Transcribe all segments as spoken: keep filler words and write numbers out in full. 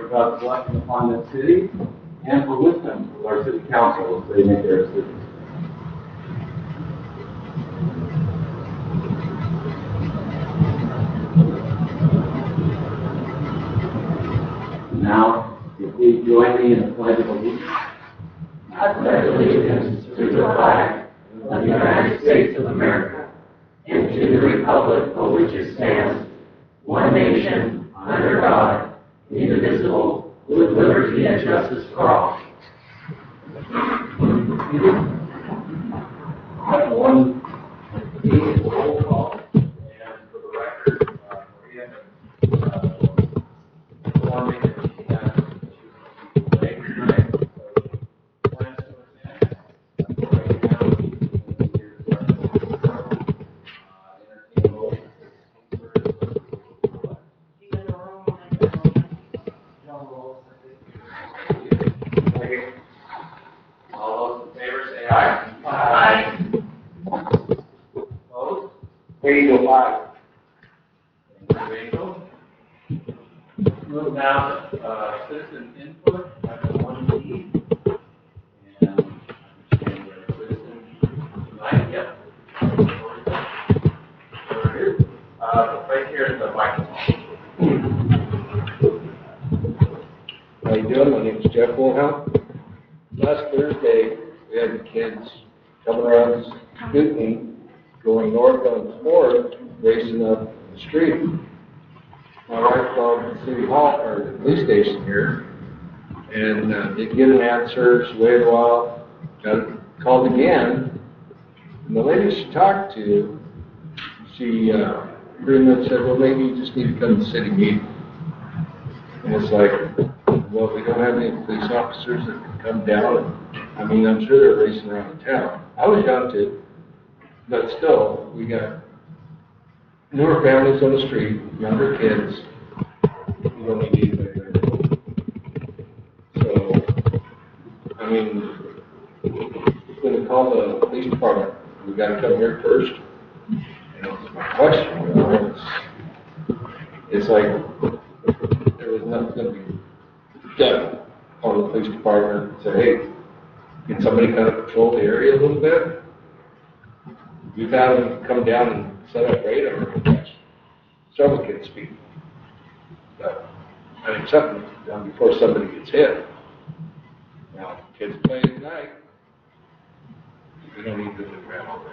for God's blessing upon this city and for wisdom with our city council as they make their decisions. Now, if you please join me in the Pledge of Allegiance. I pledge allegiance to the flag of the United States of America and to the republic for which it stands, one nation, under God, indivisible, with liberty and justice for all. One is roll call, and for the record, uh, Maria has uh, informed me that she has she will be late tonight, so plans to attend. Uh, right now, she's here to start the uh, entertain motion to consider. All those in favor say aye. Aye. Opposed? Angel, aye. Thank you, Angel. Move now to uh, citizen input, item one B. And I understand we have a citizen tonight. Yep. There it is. Uh, right here at the microphone. How you doing? My name is Jeff Wilhelm. Last Thursday, we had the kids coming around Scootney, going north on Ford, racing up the street. My wife called the city hall, or the police station here, and uh, didn't get an answer. She waited a while, got called again, and the lady she talked to, she uh, pretty much said, well, maybe you just need to come to city meeting. And it's like, well, we don't have any police officers that can come down. I mean, I'm sure they're racing around town. I was young too, but still, we got newer families on the street, younger kids. We don't need anybody there. So, I mean, when we call the police department, we got to come here first. You know, it's my question. You know, it's, it's like there was nothing going to be done. Call the police department and say, hey, can somebody kind of patrol the area a little bit? We've had them come down and set up radar and catch several kids speeding. But I think something needs to be done before somebody gets hit. Now, kids playing at night, we don't need to do that all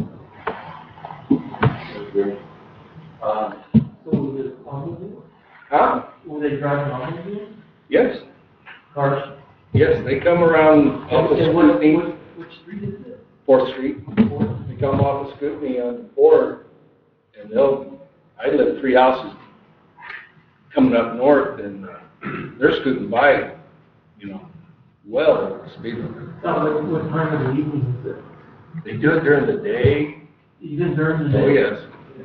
day. Um, So was it automobile? Huh? Were they driving automobile? Yes, Cars? yes, they come around off of And what, Scootney, what, which street is it? Fourth Street. They come off of Scootney on Fourth, and they'll, I live three houses coming up north, and uh, they're scooting by, you know, well over the speed limit. Oh, what, what time of the evening is it? They do it during the day. Even during the day? Oh, yes.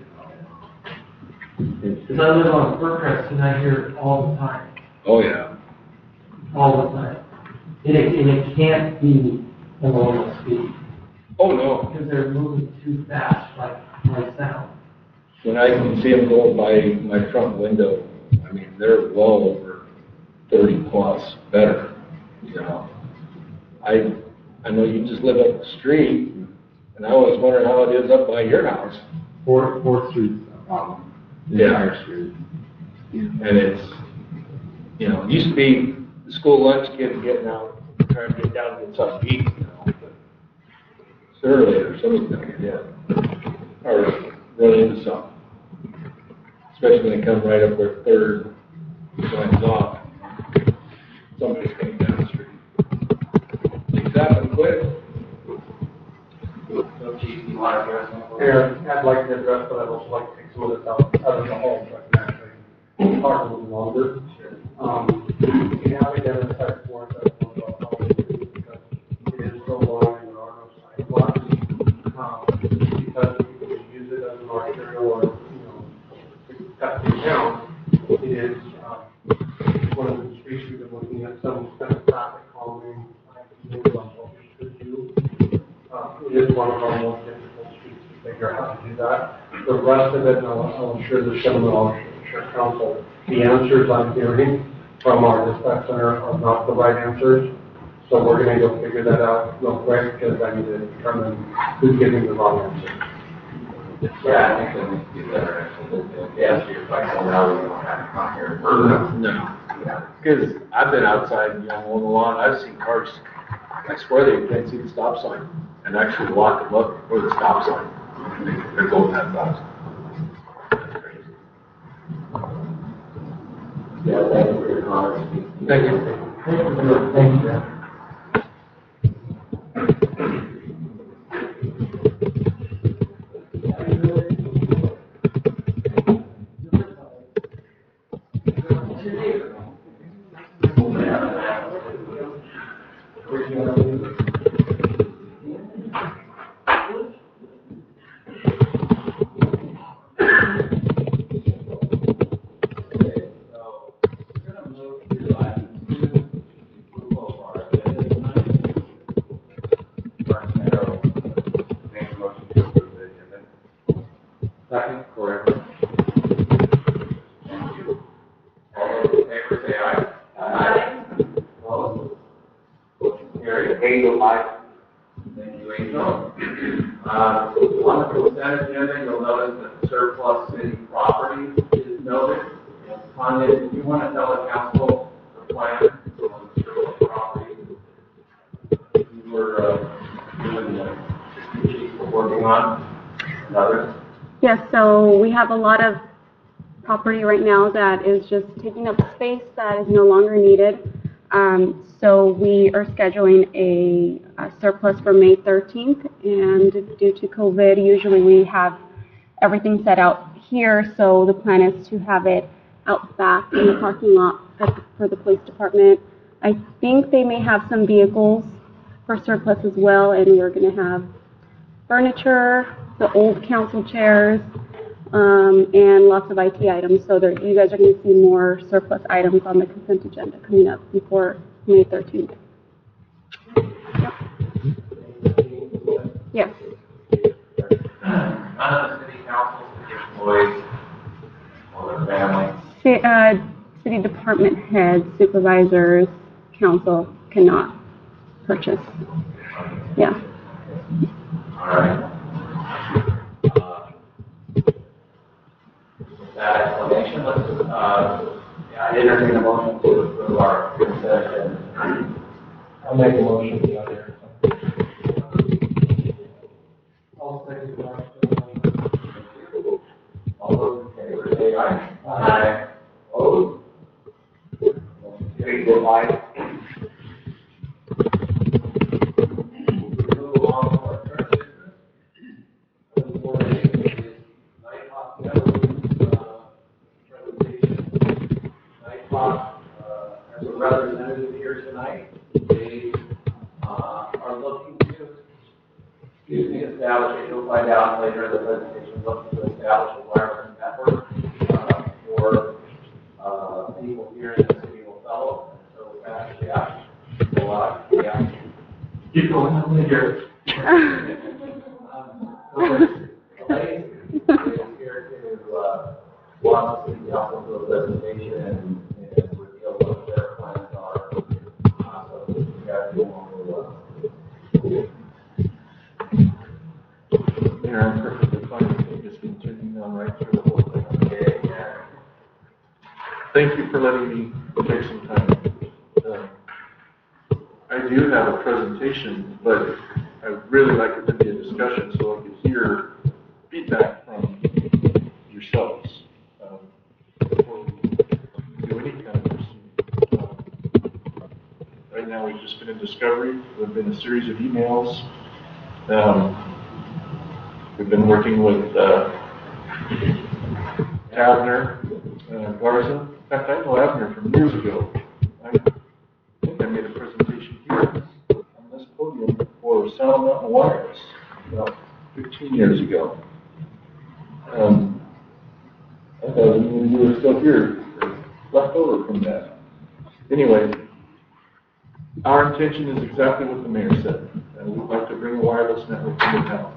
Because I live on Fircrest and I hear it all the time, Oh, yeah. all the time. And it, and it can't be a normal speed, Oh, no. because they're moving too fast, like, like sound. When I can see them going by my front window, I mean, they're well over thirty plus, better, you know. I, I know you just live up the street, and I always wonder how it is up by your house. Fourth, Fourth Street, um, Yeah. Street. And it's, you know, it used to be the school lunch kids getting out, trying to get down and get something to eat, you know, but sooner or later, somebody's gonna get hit, or run into something. Especially when they come right up where Third joins off, somebody's coming down the street. Things happen quick. So, Chief, you want to address that? Aaron, I'd like to address, but I'd also like to take some of this out, out of the home, so I can actually talk a little longer. Um, you have identified for us that one about how it is, because it is so long and there are no sidewalks. Um, because people use it as an arterial or, you know, to cut things down, it is, um, one of the streets we've been looking at, some kind of traffic calming, like, maybe like what we could do. Uh, it is one of our most difficult streets to figure out how to do that. The rest of it, I'll, I'll assure the gentleman, I'll assure council, the answers I'm hearing from our dispatch center are not the right answers. So we're gonna go figure that out real quick, because I need to determine who's giving the wrong answer. Yeah, I think that needs to be better, actually. To answer your question, now we don't have to come here further. No. Because I've been outside, you know, mowing the lawn, I've seen cars, I swear they can't see the stop sign, and actually lock them up for the stop sign. They- They're going that fast. That's crazy. Yeah, thank you for your comments. Thank you. Thank you, thank you. So, we're gonna move to item two, approval of our agenda tonight. Mark Merrow, make a motion to approve the agenda. Second? Correct. Thank you. All those in favor say aye. Aye. Opposed? Motion carried. Angel, aye. Thank you, Angel. Uh, on the consent agenda, you'll notice that surplus city property is noted. Tanya, do you want to tell the council the plan on surplus property you were, uh, doing the, you were working on, and others? Yes, so we have a lot of property right now that is just taking up space that is no longer needed. Um, so we are scheduling a, a surplus for May thirteenth, and due to COVID, usually we have everything set out here, so the plan is to have it out back in the parking lot at the, for the police department. I think they may have some vehicles for surplus as well, and we're gonna have furniture, the old council chairs, um, and lots of I T items. So there, you guys are going to see more surplus items on the consent agenda coming up before May thirteenth. Yep. Yes. None of the city council, city employees, or their families. Ci- uh, city department heads, supervisors, council cannot purchase. Yeah. All right. Uh, With that explanation, let's, uh, yeah, I entertain a motion to approve our consent agenda. I'll make a motion to the other. I'll second that. All those in favor say aye. Aye. Opposed? Motion carried. Aye. Move along to our current business. Twenty-four A is Nighthawk Meadows, uh, presentation. Nighthawk, uh, has a representative here tonight. They, uh, are looking to, excuse me, establish, you'll find out later in the presentation, looking to establish a wireless network, uh, for, uh, people here in the city of Othello. So with that, yeah, so, uh, yeah. Keep going on here. Um, so, Elaine is here to, uh, walk the city council through a presentation and, and reveal what their plans are. Uh, so you guys will, uh, Mayor, I'm perfectly fine with you just continuing on right through the whole thing. okay, yeah. Thank you for letting me take some time. Uh, I do have a presentation, but I'd really like it to be a discussion so I can hear feedback from yourselves um, before we do any kind of proceeding. Um, Right now, we've just been in discovery. There've been a series of emails. Um, We've been working with uh, Abner, uh, Garza. In fact, I know Abner from years ago. I think I made a presentation here on this podium for Sound Mountain Wireless about fifteen years ago. Um, I thought you you were still here, left over from that. Anyway, our intention is exactly what the mayor said. Uh, we'd like to bring a wireless network into town.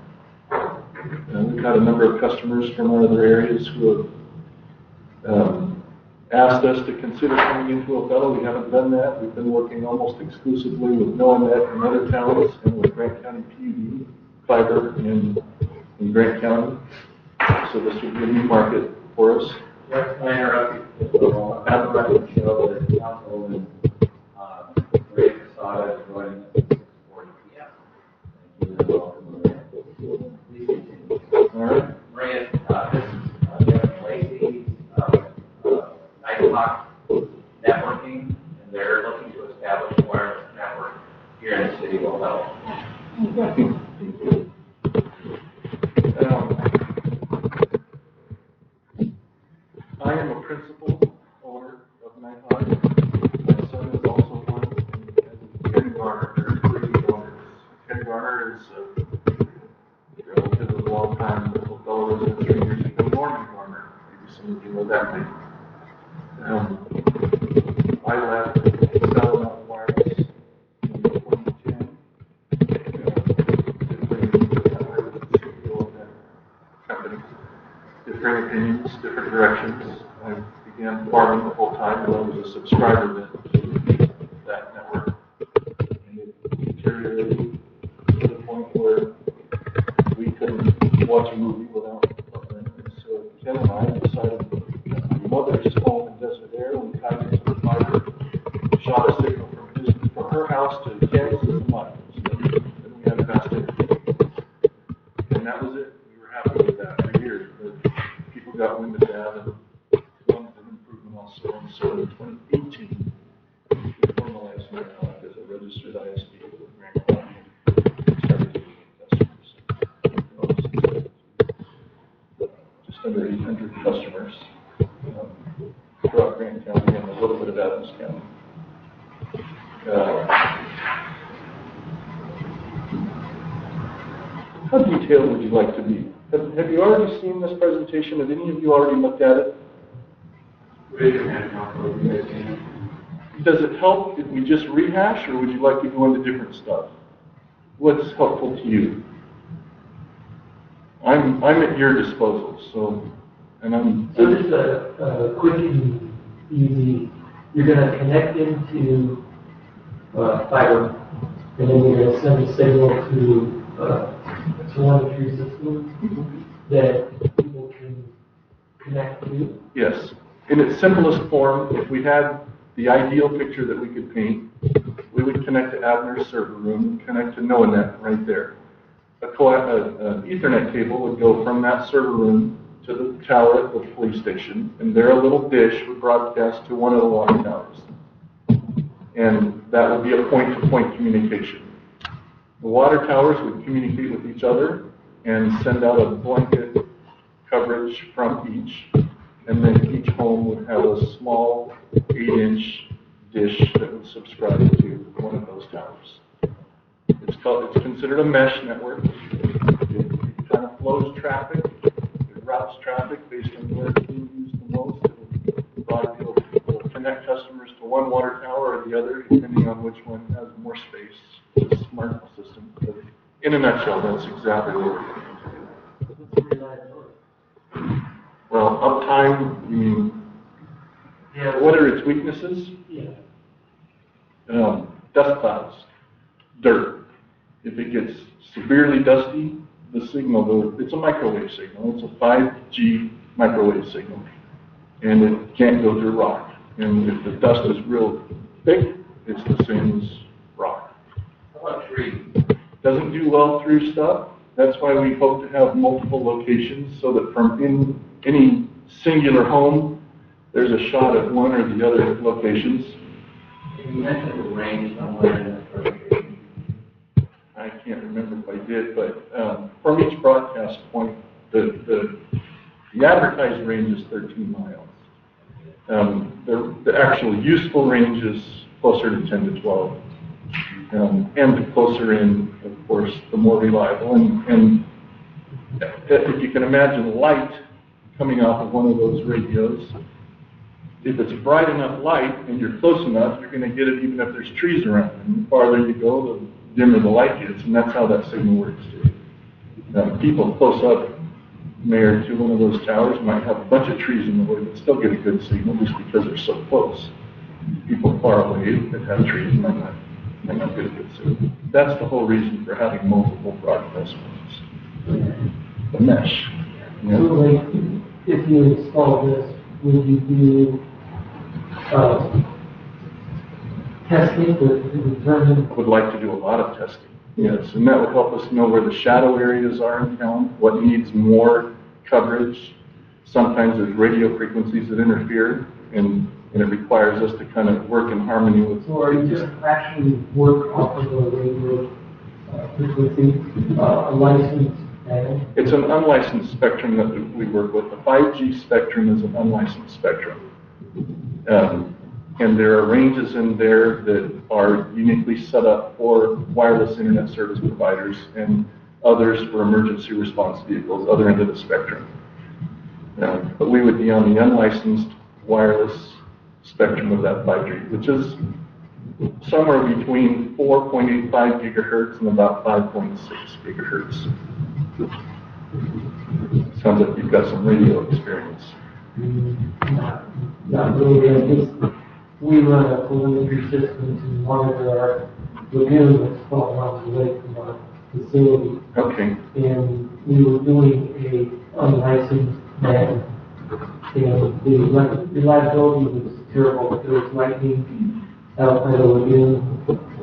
Uh, we've got a number of customers from other areas who have um, asked us to consider coming into Othello. We haven't done that. We've been working almost exclusively with NOAAMET and other towns and with Grant County P U D, fiber in, in Grant County. So this would be a new market for us. Yes, can I interrupt you? So, I'm going to show that Councilwoman, uh, Maria Casada is joining us at six forty P M. Thank you, and welcome, Maria. Please continue. All right. Maria, uh, this is, uh, Jeff Lacey, uh, uh, Nighthawk Networking, and they're looking to establish a wireless network here in the city of Othello. Um, I am a principal owner of Nighthawk. My son is also one, and and Ken Garner, there are three owners. Ken Garner is a relative of a long time, Othello resident three years ago, Norman Garner. Maybe some of you know that name. Um, I left Satellite Wireless in twenty ten. Different opinions, different directions. I began farming the whole time, and I was a subscriber then to that network. And it deteriorated to the point where we couldn't watch a movie without something. And so Ken and I decided that my mother's home in Desert Air, we tied into the fiber, shot a signal from his, from her house to Ken's and mine. So then we had fast internet. And that was it. We were happy with that for years. But people got wind of that and wanted an improvement also. And so in twenty eighteen, we formalized Nighthawk as a registered I S P with Grant County and started getting customers. Just under eight hundred customers um, throughout Grant County and a little bit of Adams County. Uh, How detailed would you like to be? Have, have you already seen this presentation? Have any of you already looked at it? Raise your hand, Councilor, if you guys can. Does it help if we just rehash, or would you like to go into different stuff? What's helpful to you? I'm, I'm at your disposal, so, and I'm... So just a, a quick and easy, you're gonna connect into, uh, fiber, and then you're gonna send a signal to, uh, a telemetry system that people can connect to. Yes. In its simplest form, if we had the ideal picture that we could paint, we would connect to Abner's server room, connect to NOAANET right there. A an Ethernet cable would go from that server room to the tower at the police station, and there a little dish would broadcast to one of the water towers. And that would be a point-to-point communication. The water towers would communicate with each other and send out a blanket coverage from each, and then each home would have a small eight-inch dish that would subscribe to one of those towers. It's called, it's considered a mesh network. It, it kind of flows traffic, it routes traffic based on where it's being used the most. It'll, it'll, it'll connect customers to one water tower or the other, depending on which one has more space. It's a smart system. But in a nutshell, that's exactly what it is. Well, uptime, you mean, Yeah. what are its weaknesses? Yeah. Um, dust clouds, dirt. If it gets severely dusty, the signal, goes, it's a microwave signal. It's a five G microwave signal. And it can't go through rock. And if the dust is real thick, it's the same as rock. How about trees? Doesn't do well through stuff. That's why we hope to have multiple locations so that from in any singular home, there's a shot at one or the other locations. You mentioned the range somewhere in that presentation. I can't remember if I did, but um, from each broadcast point, the, the, the advertised range is thirteen miles. Um, the, the actual useful range is closer to ten to twelve. Um, and the closer in, of course, the more reliable. And, and if you can imagine light coming off of one of those radios, if it's bright enough light and you're close enough, you're going to get it even if there's trees around. And the farther you go, the dimmer the light gets, and that's how that signal works too. Now, people close up Mayor, to one of those towers might have a bunch of trees in the way, but still get a good signal just because they're so close. People far away that have trees might not, might not get a good signal. That's the whole reason for having multiple broadcast points. The mesh. You So know? like, if you install this, would you do, uh, testing to to determine? Would like to do a lot of testing, yes, and that would help us know where the shadow areas are in town, what needs more coverage. Sometimes there's radio frequencies that interfere, and, and it requires us to kind of work in harmony with. So are you just actually work off of a radio uh, frequency, uh, a licensed band? It's an unlicensed spectrum that we- we work with. The five G spectrum is an unlicensed spectrum. Um, and there are ranges in there that are uniquely set up for wireless internet service providers and others for emergency response vehicles, other end of the spectrum. Uh, but we would be on the unlicensed wireless spectrum of that five G, which is somewhere between four point eight five gigahertz and about five point six gigahertz. Sounds like you've got some radio experience. Not not really, I just, we run a telemetry system to monitor our lagoon that's twelve miles away from our facility. Okay. And we were doing a unlicensed band. And the reli- reliability was terrible. There was lightning out by the lagoon.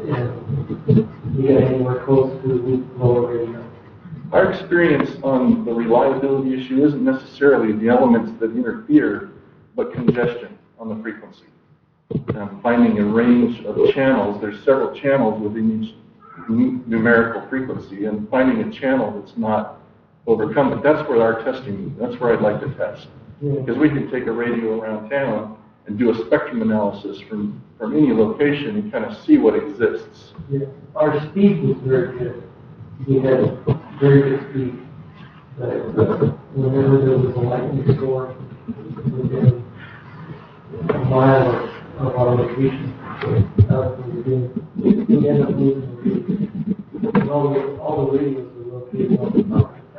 And we got anywhere close to the weak lower radio. Our experience on the reliability issue isn't necessarily the elements that interfere, but congestion on the frequency. Um, finding a range of channels, there's several channels within each nu- numerical frequency, and finding a channel that's not overcome, but that's where our testing, that's where I'd like to test. Because we can take a radio around town and do a spectrum analysis from, from any location and kind of see what exists. Yeah, our speed was very good. We had very good speed. But uh, whenever there was a lightning storm, within a mile of, of our location, out from the lagoon, we ended up losing the radio. And all the, all the radios were located on the top of the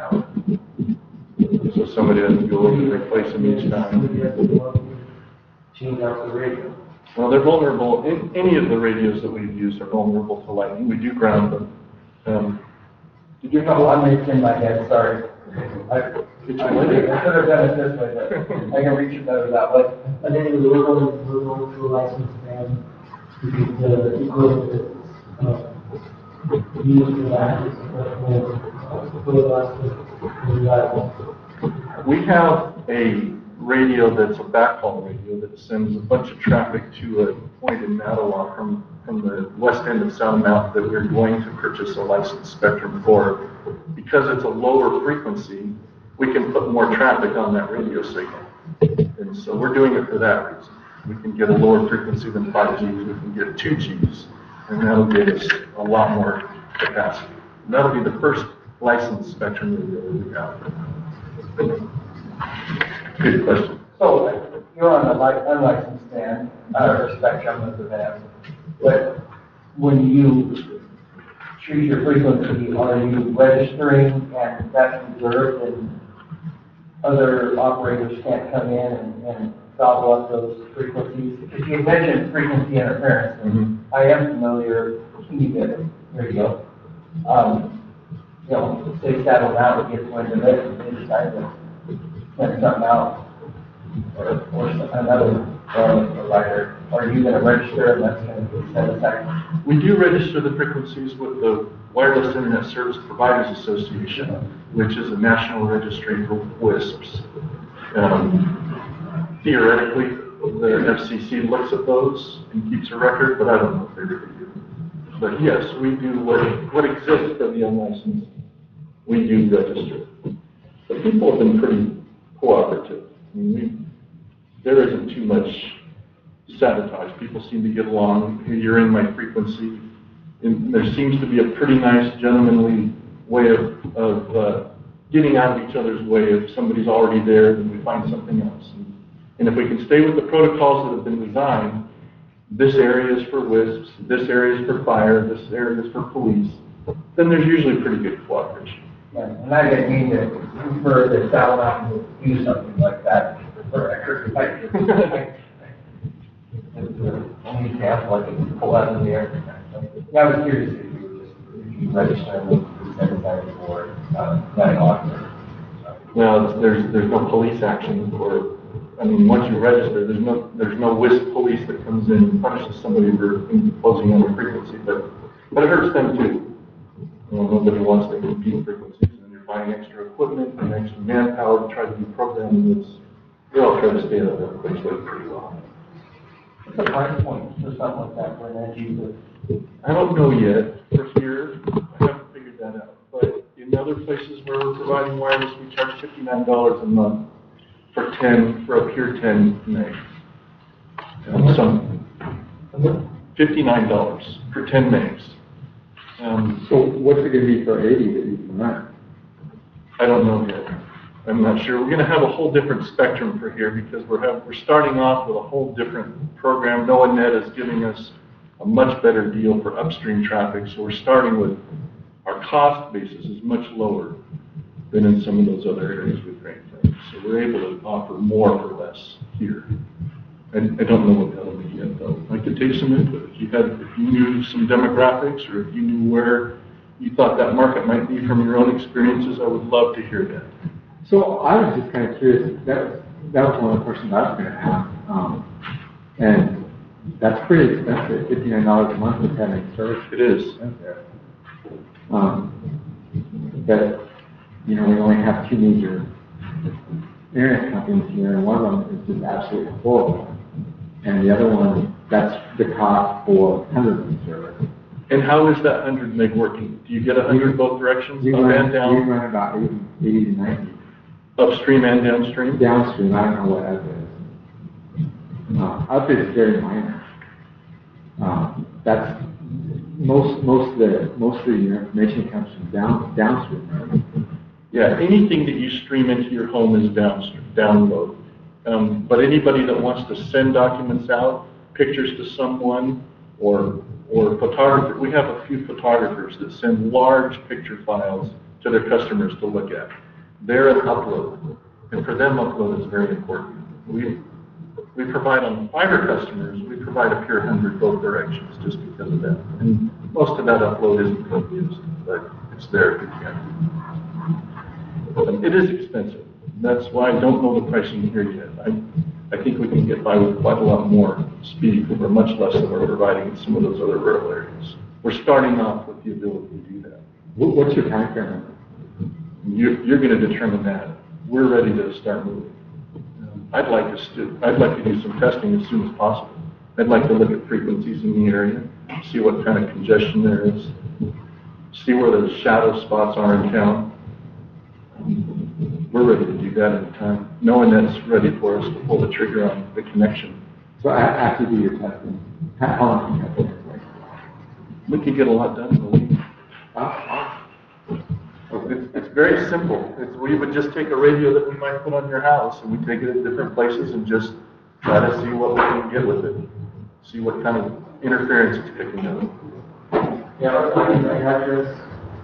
tower. So somebody has to go over and replace them each Somebody time. had to go up and change out the radio. Well, they're vulnerable, in, any of the radios that we've used are vulnerable to lightning. We do ground them. Um, Did you have Oh, a I'm reaching my head, sorry. I, I should have done it this way, but I can reach it better that way. And then we were going, we were going to a licensed band, because the equipment that's, uh, used for that is, uh, for the last, reliable. We have a radio that's a backhaul radio that sends a bunch of traffic to a point in Mattawa from, from the west end of Sound Mountain that we're going to purchase a licensed spectrum for. Because it's a lower frequency, we can put more traffic on that radio signal. And so we're doing it for that reason. We can get a lower frequency than five Gs, we can get two Gs, and that'll give us a lot more capacity. And that'll be the first licensed spectrum radio that we have. Good question. So, you're on the li- unlicensed band, uh, or spectrum of the band, but when you choose your frequency, are you registering and that's reserved and other operators can't come in and, and gobble up those frequencies? Because you mentioned frequency interference, and Mm-hmm. I am familiar with teeny bit radio. Um, you know, say Saddle Mountain gets wind of it and they decide to send something out, or, or another uh, provider. Are you going to register and that's going to be set aside? We do register the frequencies with the Wireless Internet Service Providers Association, which is a national registry for W I S Ps. Um, theoretically, the F C C looks at those and keeps a record, but I don't know if they really do. But yes, we do what, what exists for the unlicensed, we do register. But people have been pretty cooperative. I mean, we, there isn't too much sabotage. People seem to get along. You're in my frequency. And there seems to be a pretty nice gentlemanly way of, of uh, getting out of each other's way. If somebody's already there, then we find something else. And, and if we can stay with the protocols that have been designed, this area is for W I S Ps, this area is for fire, this area is for police, then there's usually pretty good cooperation. And I didn't mean to refer the South Mountain to do something like that for record. I- I- It's the only example I can pull out of the air. Yeah, I was curious if you were just, if you register and set aside for, uh, that officer. Well, there's, there's no police action for, I mean, once you register, there's no, there's no whisk police that comes in and punishes somebody for imposing on a frequency, but, but it hurts them too. You know, nobody wants to compete frequencies, and you're buying extra equipment and extra manpower to try to do programming that's, they all try to stay out of that place pretty well. What's the price point for something like that, when that uses? I don't know yet, for here, I haven't figured that out, but in other places where we're providing wireless, we charge fifty-nine dollars a month for ten, for a pure ten meg. Um, some, fifty-nine dollars for ten megs. Um, So what's it gonna be for eighty that you can run? I don't know yet. I'm not sure. We're gonna have a whole different spectrum for here because we're have, we're starting off with a whole different program. NOAANet is giving us a much better deal for upstream traffic, so we're starting with, our cost basis is much lower than in some of those other areas we've ranked from. So we're able to offer more for less here. I, I don't know what that'll be yet though. I could take some input. If you had, if you knew some demographics or if you knew where you thought that market might be from your own experiences, I would love to hear that. So I was just kind of curious, that, that was one of the questions I was gonna ask, um, and that's pretty expensive, fifty-nine dollars a month with having service. It is. Um, but, you know, we only have two major internet companies here, and one of them is just absolutely horrible. And the other one, that's the cost for hundred meg service. And how is that hundred meg working? Do you get a hundred both directions, We up run, and we down, run about eighty, eighty to ninety. upstream and downstream? Downstream, I don't know what up is. Uh, up is very minor. Uh, that's, most, most of the, most of your information comes from down, downstream, right? Yeah, anything that you stream into your home is downstream, download. Um, but anybody that wants to send documents out, pictures to someone, or, or photographer, we have a few photographers that send large picture files to their customers to look at. They're an upload, and for them, upload is very important. We, we provide on fiber customers, we provide a pure hundred both directions just because of that. And most of that upload isn't co-used, but it's there if you can. Um, It is expensive. That's why I don't know the pricing here yet. I, I think we can get by with quite a lot more speed for much less than we're providing in some of those other rural areas. We're starting off with the ability to do that. What, what's your time frame? You're, you're gonna determine that. We're ready to start moving. Um, I'd like us to, I'd like to do some testing as soon as possible. I'd like to look at frequencies in the area, see what kind of congestion there is, see where the shadow spots are in town. We're ready to do that anytime, knowing that's ready for us to pull the trigger on the connection. So a- after you do your testing, how how long can you have it? We could get a lot done in a week. Ah, It's, it's very simple. It's, we would just take a radio that we might put on your house and we take it to different places and just try to see what we can get with it. See what kind of interference it's picking up. Yeah, I can address.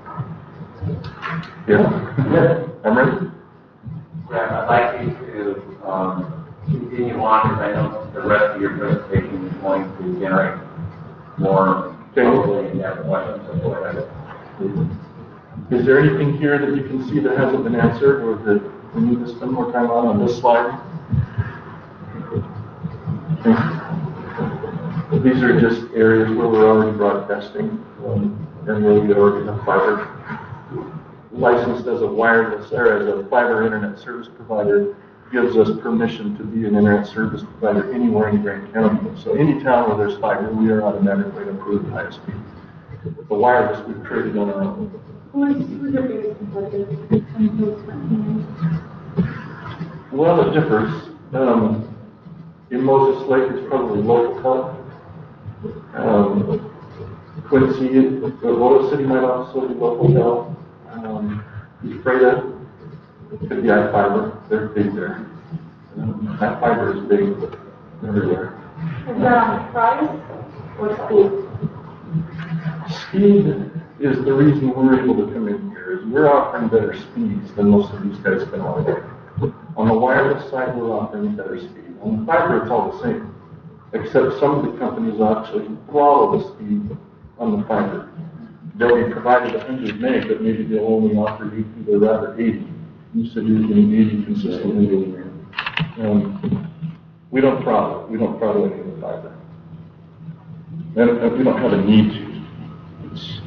Yeah. I'm ready. Yeah, I'd like you to, um, continue on, because I know the rest of your presentation is going to generate more, probably, in-depth questions, so go ahead. Is there anything here that you can see that hasn't been answered or that we need to spend more time on on this slide? Okay. These are just areas where we're already broadcasting um, and where we already have fiber. Licensed as a wireless or as a fiber internet service provider gives us permission to be an internet service provider anywhere in Grant County. So any town where there's fiber, we are automatically approved I S P. The wireless we've created on our own. Well, it differs. Um, in Moses Lake, it's probably local help. Um, Quincy, Lotus City might also be local help. Um, Ephrata could be iFiber. They're big there. Um, that fiber is big everywhere. Is that on price or speed? Speed is the reason we're able to come in here. Is we're offering better speeds than most of these guys can offer. On the wireless side, we're offering better speed. On the fiber, it's all the same, except some of the companies actually throttle the speed on the fiber. They'll be provided one hundred meg, but maybe they'll only offer you through their router eighty. You said you're getting eighty consistently. Um, we don't throttle. We don't throttle any of the fiber. And, and we don't have a need to. It's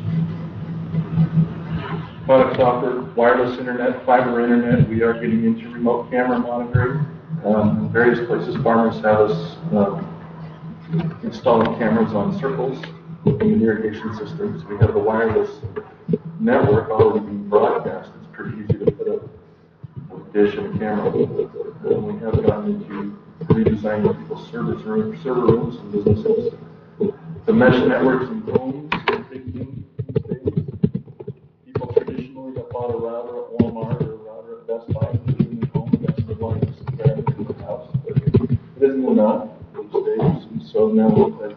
products offered, wireless internet, fiber internet. We are getting into remote camera monitoring. Um, in various places, farmers have us um, installing cameras on circles in the irrigation systems. We have the wireless network already being broadcast. It's pretty easy to put up a dish and a camera. And we have gotten into redesigning people's service room, server rooms and businesses. The mesh networks and homes is a big thing these days. People traditionally have bought a router at Walmart or a router at Best Buy and put it in their home. That's the wireless environment in the house. But it isn't enough these days. And so now that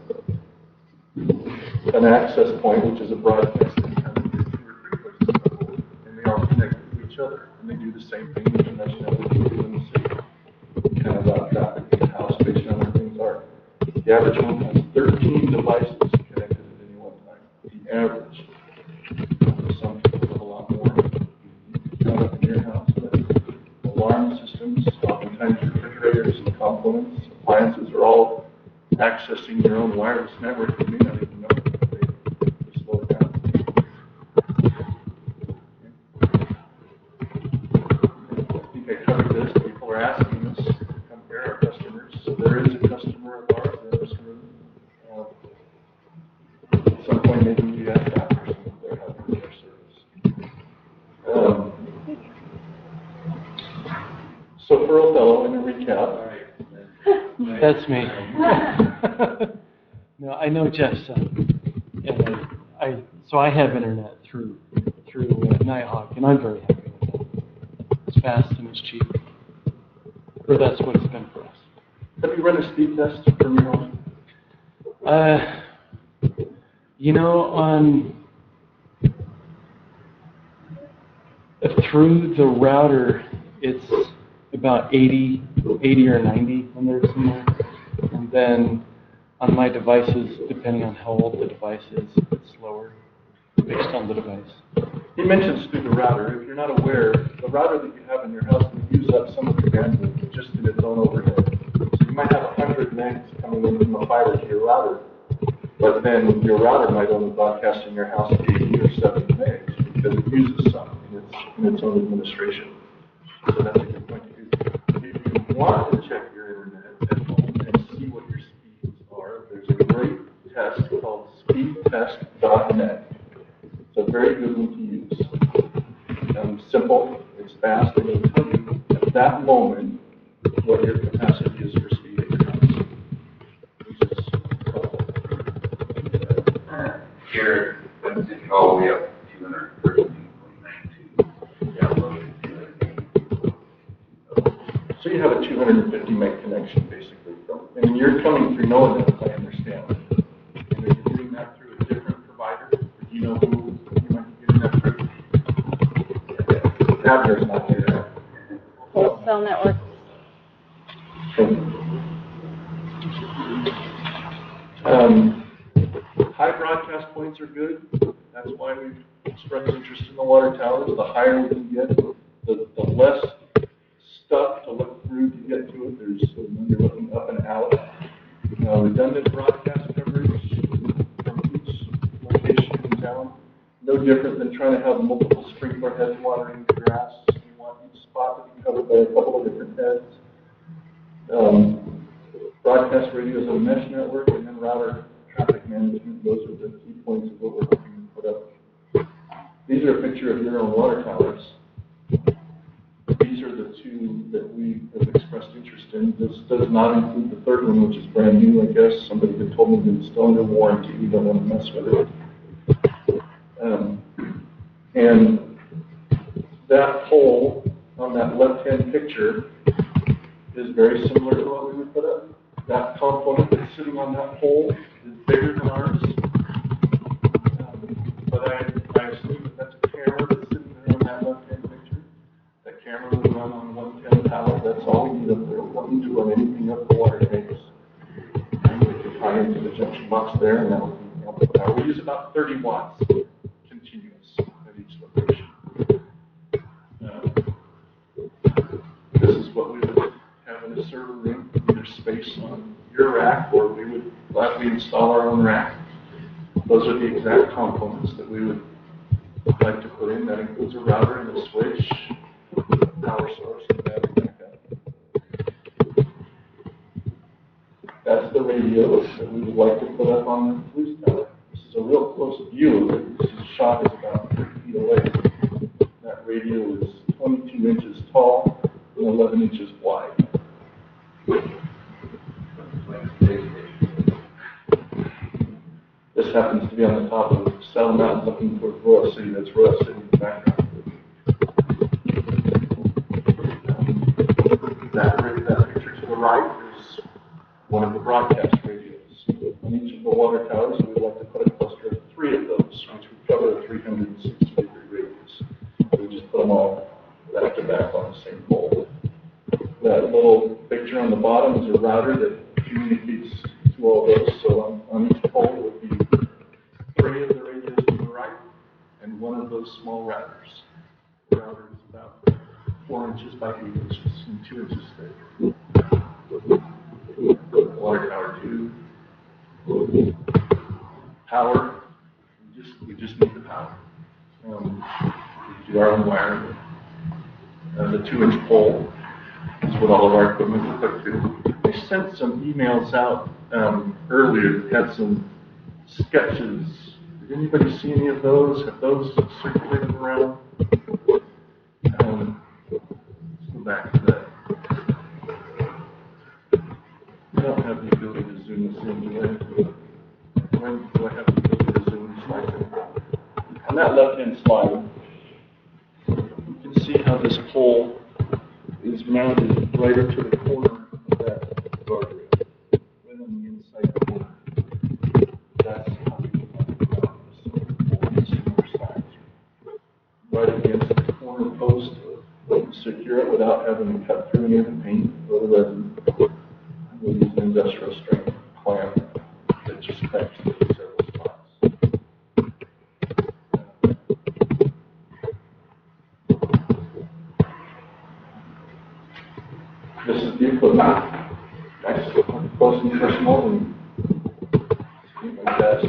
an access point, which is a broadcast antenna, two or three places, and they all connect to each other. And they do the same thing with the mesh network we do in the city. Kind of route traffic in the house based on where things are. The average home has thirteen devices connected at any one time. The average. Some people have a lot more. Not up in your house, but alarm systems, oftentimes refrigerators and components, appliances are all accessing your own wireless network. You may not even know it. They, they slow it down. I think I covered this. People are asking us to compare our customers. So there is a customer of ours in this room. Uh, at some point, maybe we ask that person if they're happy with their service. Um, so for Othello, in a recap. That's me. No, I know Jeff's son, and I, I so I have internet through through uh, Nighthawk, and I'm very happy with it. It's fast and it's cheap, or that's what it's been for us. Have you run a speed test from your home? Uh, you know, on through the router, it's about eighty, eighty or ninety when there's some there. And then on my devices, depending on how old the device is, it's slower based on the device. He mentions through the router. If you're not aware, the router that you have in your house will use up some of the bandwidth just in its own overhead. So you might have one hundred megs coming in from a fiber to your router, but then your router might only broadcast in your house eighty or seventy megs because it uses some in its, in its own administration. So that's a good point to do. If you want to check your internet at home and see what your speeds are, there's a great test called speed test dot net. It's a very good one to use. Um, simple, it's fast, and it'll tell you at that moment what your capacity is for speed at your house. Which is helpful. Here at City Hall, we have two hundred thirteen point nine two downloaded. So you have a two hundred fifty meg connection basically. From, and you're coming through NOAA, as I understand. And are you doing that through a different provider? Or do you know who you might be getting that through? Avner's not here. Wholesale network. Um, high broadcast points are good. That's why we've expressed interest in the water towers. The higher we can get, the, the less stuff to look through to get to it. There's when you're looking up and out. Uh, redundant broadcast coverage from each location in town. No different than trying to have multiple sprinkler heads watering the grass. You want each spot to be covered by a couple of different heads. Um, broadcast radios on a mesh network, and then router traffic management. Those are the key points of what we're looking to put up. These are a picture of your own water towers. These are the two that we have expressed interest in. This does not include the third one, which is brand new, I guess. Somebody had told me that it's still under warranty. We don't want to mess with it. Um, and that pole on that left-hand picture is very similar to what we would put up. That component that's sitting on that pole is bigger than ours. Um, but I, I assume that that's a camera that's sitting there on watch there, and that would be ample power. We use about thirty watts continuous at each location. Uh, this is what we would have in a server room, either space on your rack, or we would gladly install our own rack. Those are the exact components that we would like to put in. That includes a router and a switch, power source, and battery backup. That's the radio that we would like to put up on the police tower. This is a real close view of it. This shot is about three feet away. That radio is twenty-two inches tall and eleven inches wide. This happens to be on the top of Saddle Mountain looking towards Royal City. That's Royal City in the background. That, that picture to the right is one of the broadcast radios. On each of the water towers, we would like to put a cluster of three of those, which would cover a three hundred sixty degree radius. We just put them all back to back on the same pole. That little picture on the bottom is a router that communicates to all those. So on, on each pole would be three of the radios to the right and one of those small routers. The router is about four inches by eight inches and two inches thick. Water tower two. Power. We just we just need the power. Um, we do our own wiring. Uh, the two-inch pole is what all of our equipment is hooked to. I sent some emails out um, earlier that had some sketches. Did anybody see any of those? Have those circulated around? Um, let's go back to that. I don't have the ability to zoom this in, do I? When do I have the ability to zoom this slide in? On that left-hand slide, you can see how this pole is mounted right up to the corner of that guardrail, right on the inside corner. That's how we mount this similar size. Right against the corner post, secure it without having to cut through any of the paint or the resin. We'll use an industrial strength clamp that just connects to several spots. This is the equipment. Nice, close and personal, and keep my desk.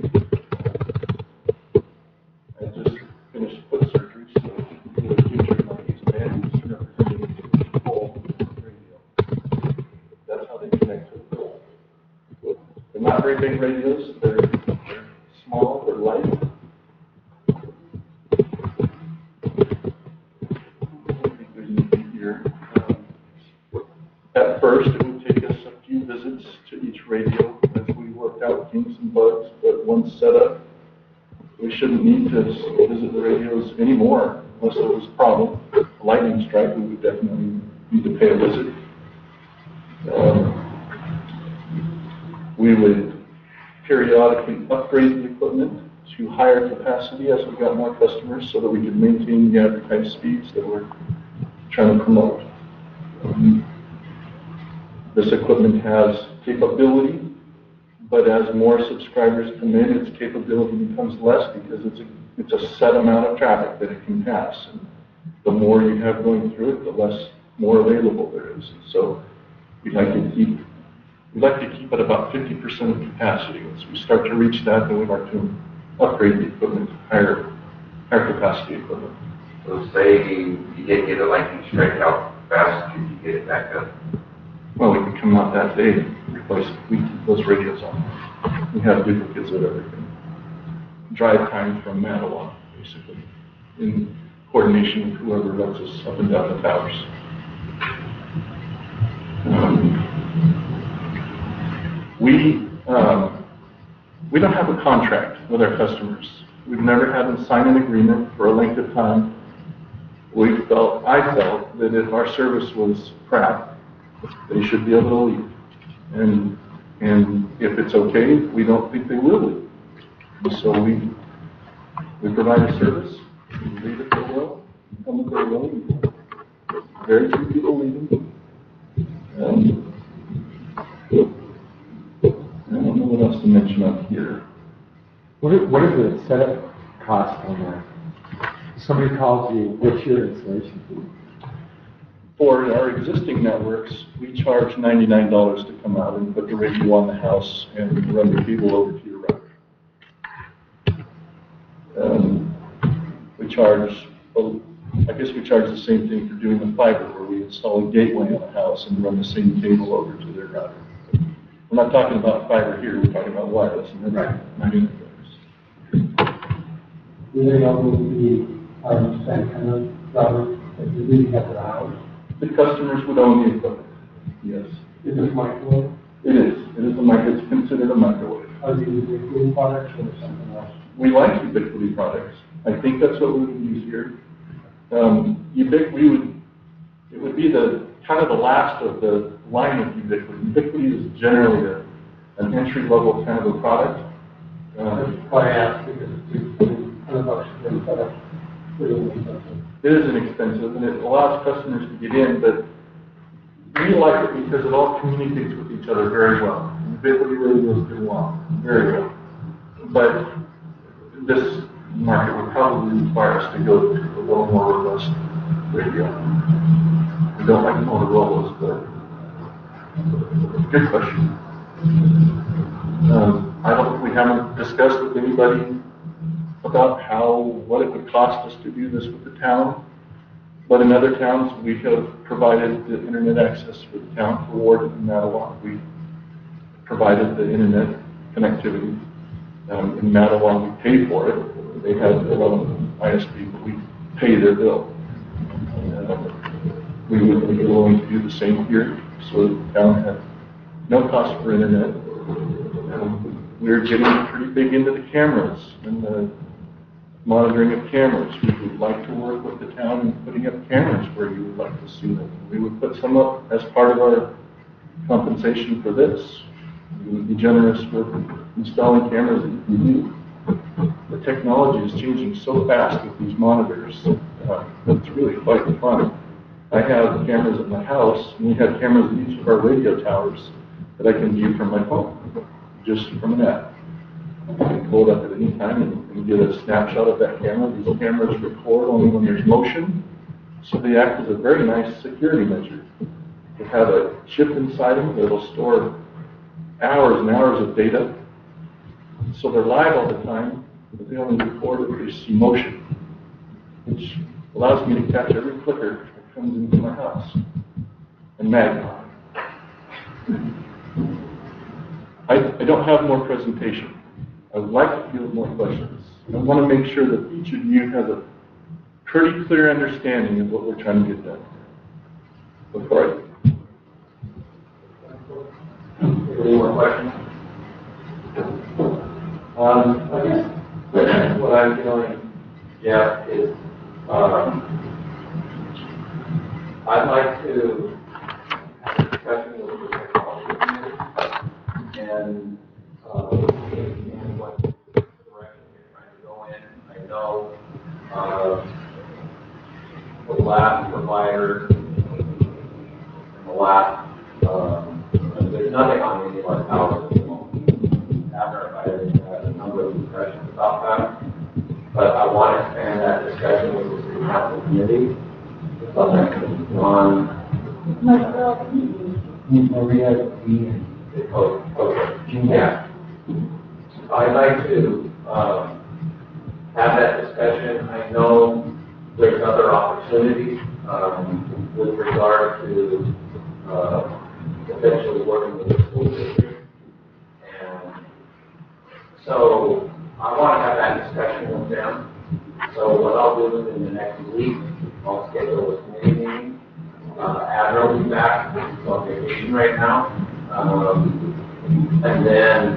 I just finished foot surgery, so in the future, my use bands representing the pole radio. That's how they connect to the pole. They're not very big radios. They're, they're small. They're light. I think there's anything here. At first, it would take us a few visits to each radio as we worked out kinks and bugs, but once set up, we shouldn't need to visit the radios anymore unless there was a problem. A lightning strike, we would definitely need to pay a visit. Um, we would periodically upgrade the equipment to higher capacity as we got more customers so that we could maintain the advertised speeds that we're trying to promote. Um, This equipment has capability, but as more subscribers come in, its capability becomes less because it's a, it's a set amount of traffic that it can pass. And the more you have going through it, the less more available there is. So we'd like to keep we'd like to keep at about fifty percent of capacity. Once we start to reach that, then we'd like to upgrade the equipment to higher higher capacity equipment. So say you, you did get a lightning strike, how fast could you get it back up? Well, we can come out that day and replace it. We keep those radios on. We have duplicates of everything. Drive time from Mattawa, basically, in coordination with whoever lets us up and down the towers. Um, we, um, we don't have a contract with our customers. We've never had them sign an agreement for a length of time. We felt, I felt, that if our service was crap, they should be able to leave. And, and if it's okay, we don't think they will leave. And so we, we provide a service, we leave if they will, come if they will. Very few people leaving. Um, I don't know what else to mention up here? What is, what is the setup cost on that? Somebody calls you, what's your installation fee? For our existing networks, we charge ninety-nine dollars to come out and put the radio on the house and run the cable over to your router. Um, we charge, well, I guess we charge the same thing for doing the fiber, where we install a gateway on the house and run the same cable over to their router. We're not talking about fiber here, we're talking about wireless, and that's ninety-nine dollars. Do they all need to be, um, that kind of router that you really have the house? The customers would own the equipment, yes. Is it microwave? It is, it is a mic, it's considered a microwave. Are these ubiquity products or something else? We like ubiquity products. I think that's what we would use here. Um, ubiquity, we would, it would be the, kind of the last of the line of ubiquity. Ubiquity is generally a, an entry-level kind of a product. Um, That's why I asked, because it's two hundred bucks for the product. Pretty expensive. It is inexpensive, and it allows customers to get in, but we like it because it all communicates with each other very well. Ubiquity radios get along very well. But this market would probably require us to go to a little more robust radio. We don't like Motorola's, but good question. Um, I don't, we haven't discussed with anybody about how, what it would cost us to do this with the town. But in other towns, we have provided the internet access for the town for Warden and Mattawa. We provided the internet connectivity. Um, in Mattawa, we pay for it. They have their own I S P, but we pay their bill. Uh, we would be willing to do the same here, so the town has no cost for internet. Um, we're getting pretty big into the cameras and the monitoring of cameras. We would like to work with the town in putting up cameras where you would like to see them. We would put some up as part of our compensation for this. We would be generous with installing cameras that you can do. The technology is changing so fast with these monitors. Uh, it's really quite fun. I have cameras at my house, and we have cameras at each of our radio towers that I can view from my phone, just from an app. I can pull it up at any time and, and get a snapshot of that camera. These cameras record only when there's motion, so they act as a very nice security measure. They have a chip inside them that'll store hours and hours of data, so they're live all the time, but they only record if they see motion, which allows me to catch every clicker that comes into my house and magnify. I, I don't have more presentation. I would like to field more questions. I want to make sure that each of you has a pretty clear understanding of what we're trying to get done. Before I... Any more questions? Um, I guess what I'm feeling, Jeff, is um, I'd like to have a discussion with the technology community and uh, and what direction you're trying to go in. I know uh, the last provider, the last, um, there's nothing on any of our towers at the moment. After I had a number of discussions about that, but I want to expand that discussion with the city council committee on Maria D. Oh, okay, yeah. I'd like to, um, have that discussion. I know there's other opportunities, um, with regard to, uh, potentially working with the school district. And so I want to have that discussion with them. So what I'll do is in the next week, I'll schedule a committee meeting. Uh, Admiral will be back, he's on vacation right now. Um, and then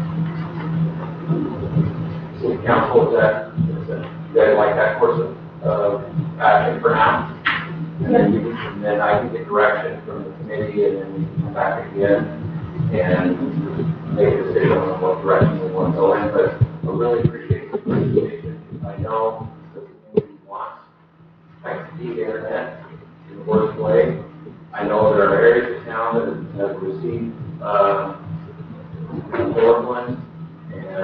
city council, is that, is that, you guys like that course of, uh, action for now? And then you, and then I can get direction from the committee and then we can come back again and make a decision on what direction we want to go in. But I really appreciate the presentation. I know the community wants high-speed internet in the worst way. I know there are areas of town that have received, uh, more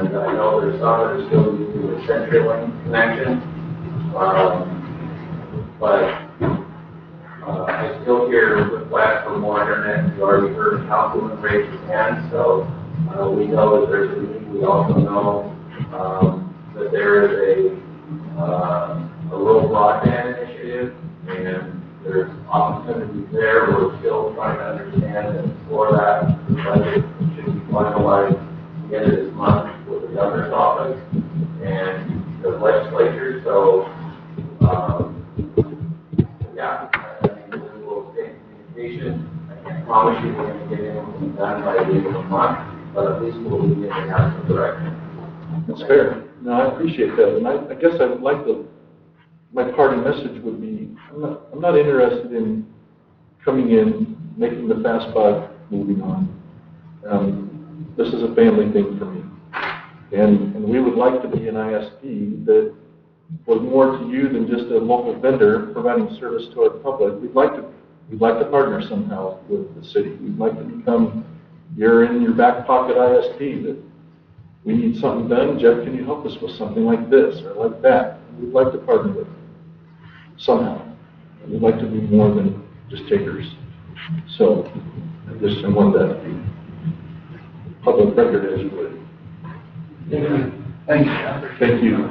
And I know there's some that are still using the CenturyLink connection. Um, but, uh, I still hear requests for more internet. You already heard a councilman raise his hand, so, uh, we know that there's a need. We also know, um, that there is a, uh, a rural broadband initiative, and there's opportunities there. We're still trying to understand and explore that. The budget should be finalized at the end of this month with the governor's office and the legislature. So, um, yeah, I mean, we will stay in communication. I can't promise you we're going to get anything done by the end of the month, but at least we'll be in the national direction. That's fair. No, I appreciate that. And I, I guess I would like to, my party message would be, I'm not, I'm not interested in coming in, making the fast buck, moving on. Um, this is a family thing for me. And, and we would like to be an I S P that was more to you than just a local vendor providing service to our public. We'd like to, we'd like to partner somehow with the city. We'd like to become your in your back pocket I S P that we need something done. Jeff, can you help us with something like this or like that? We'd like to partner with you somehow. We'd like to be more than just takers. So I just I want that to be public record as you would. Thank you. Thank you. Thank you.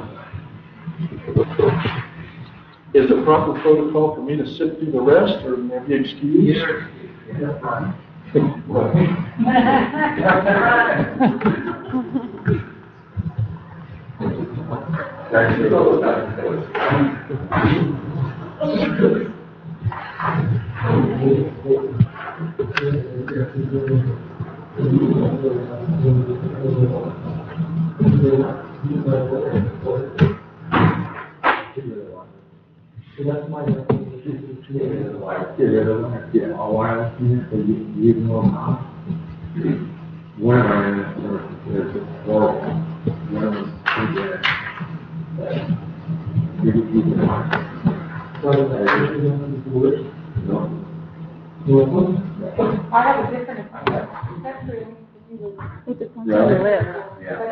Is it proper protocol for me to sit through the rest, or may I be excused? Yes. That's fine. That's my Yeah, all wireless units, so you, you can go on. One of our units is horrible. One of them is, uh, you can keep it on. I have a different opinion. It depends where you live.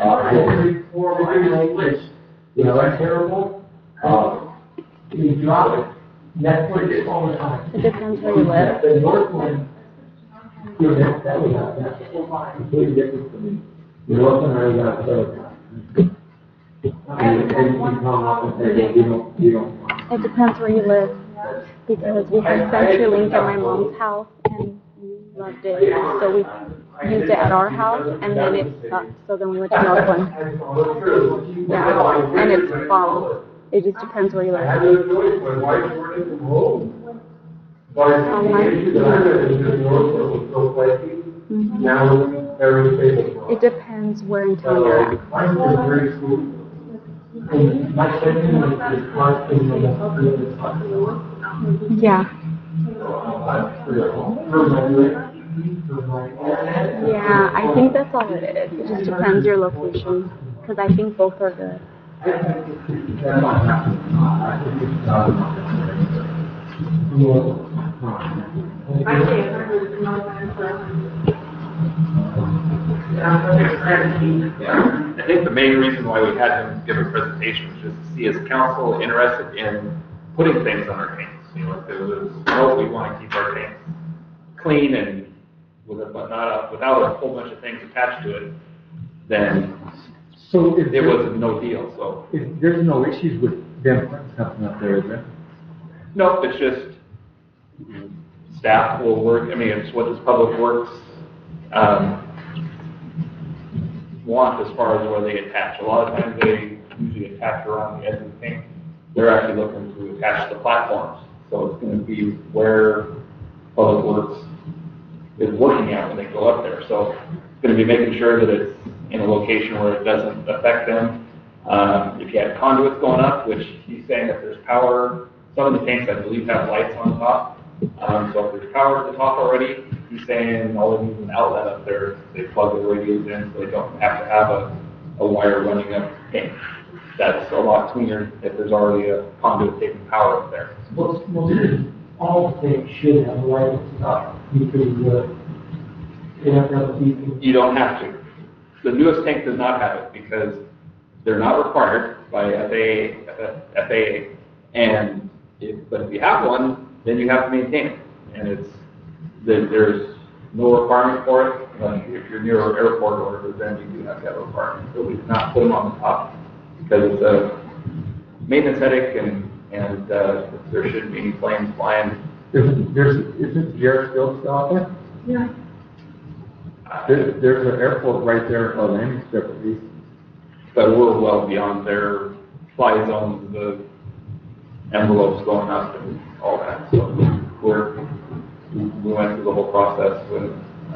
You know, that's terrible. Uh, you drop it. Netflix all the time. It depends where you live. The north one, you know, that was not, that's completely different from me. The north one, I got so. And you come up and say, you don't, you don't. It depends where you live, because we have CenturyLink at my mom's house, and we loved it, so we used it at our house, and then it sucked, so then we went to Northland. Yeah, and it's fall. It just depends where you I had live. no choice, my wife working from home. But Oh, my- the issue that I had is the north one was so flaky, Mhm. now it's very stable. It depends where in town you're at. Mine was very smooth. And my second is is constant when it's really hot. Yeah, For my U S B, for my internet. yeah, I think that's all it is. It just depends your location, because I think both are good. I think the main reason why we had him give a presentation was just to see his council interested in putting things on our tanks. You know, if it was, oh, we want to keep our tanks clean and with a, but not a, without a whole bunch of things attached to it, then So if it there was no deal. So if there's no issues with them putting something up there, is there? no, it's just staff will work. I mean, it's what does Public Works um, want as far as where they attach. A lot of times they usually attach around the edge of the tank. They're actually looking to attach the platforms. So it's going to be where Public Works is working at when they go up there. So it's going to be making sure that it's in a location where it doesn't affect them. Um, if you have conduits going up, which he's saying if there's power, some of the tanks I believe have lights on top. Um, so if there's power at the top already, he's saying all they need is an outlet up there. They plug the radios in so they don't have to have a, a wire running up the tank. That's a lot cleaner if there's already a conduit taking power up there. Most, most, all things should have lights up, because, uh, you have to have a beacon. You don't have to. the newest tank does not have it because they're not required by F A A, F A A. And if, but if you have one, then you have to maintain it. And it's, there- there's no requirement for it. Unless if you're near an airport or whatever, then you do have to have a requirement. So we did not put them on the top because it's a maintenance headache and, and, uh, there shouldn't be any planes flying. There's, there's, isn't Garrett Field still out there? Yeah. There's, there's an airport right there, a landing strip at least. But we're well beyond their fly zones, the envelopes going up and all that. So we're, we went through the whole process with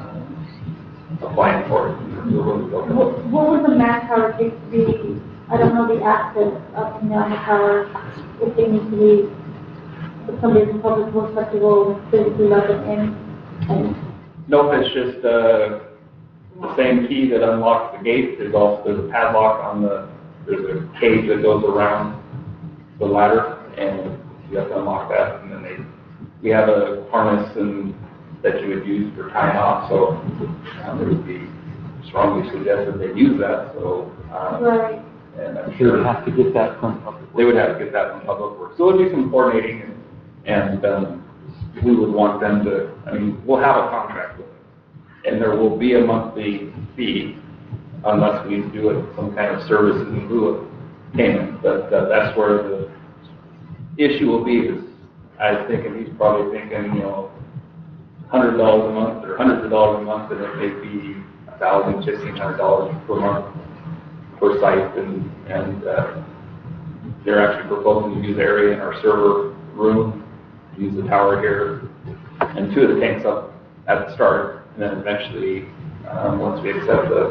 uh, applying for it. We're really building it. What, what would the max tower take to be, I don't know the access up and down the tower, if they need to be, if somebody's in public works festival, physically let them in, and Nope, it's just, uh, the same key that unlocks the gate. There's also, there's a padlock on the, there's a cage that goes around the ladder, and you have to unlock that, and then they, we have a harness and, that you would use for tying off, so, um, it would be strongly suggested they use that, so, um, right. and I'm They sure. would have to get that from public. They would have to get that from Public Works. So it'd be some coordinating, and, and, um, we would want them to, I mean, we'll have a contract with them. And there will be a monthly fee unless we do it, some kind of services in lieu of payment. But, uh, that's where the issue will be is, I was thinking, he's probably thinking, you know, hundred dollars a month or hundreds of dollars a month, and it may be a thousand, fifteen hundred dollars per month per site, and, and, uh, they're actually proposing to use area in our server room, use the tower here, and two of the tanks up at the start, and then eventually, um, once we accept the,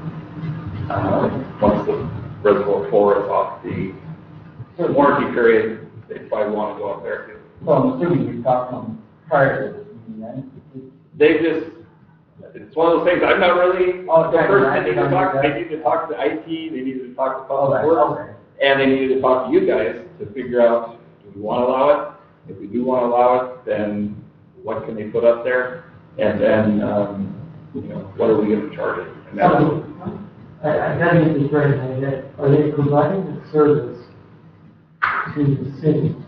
um, once the reservoir four is off the warranty period, they probably want to go up there too. So I'm assuming you talked to them prior to this meeting then? They just, it's one of those things, I'm not really, Oh, the okay, person right, they need to right, talk, right. they need to talk to I T, they need to talk to Oh, Public right, Works, okay. and they need to talk to you guys to figure out, do we want to allow it? If we do want to allow it, then what can they put up there? And then, um, you know, what are we going to charge it? And that's, I, I gotta get this right in my head. Are they providing the service to the city?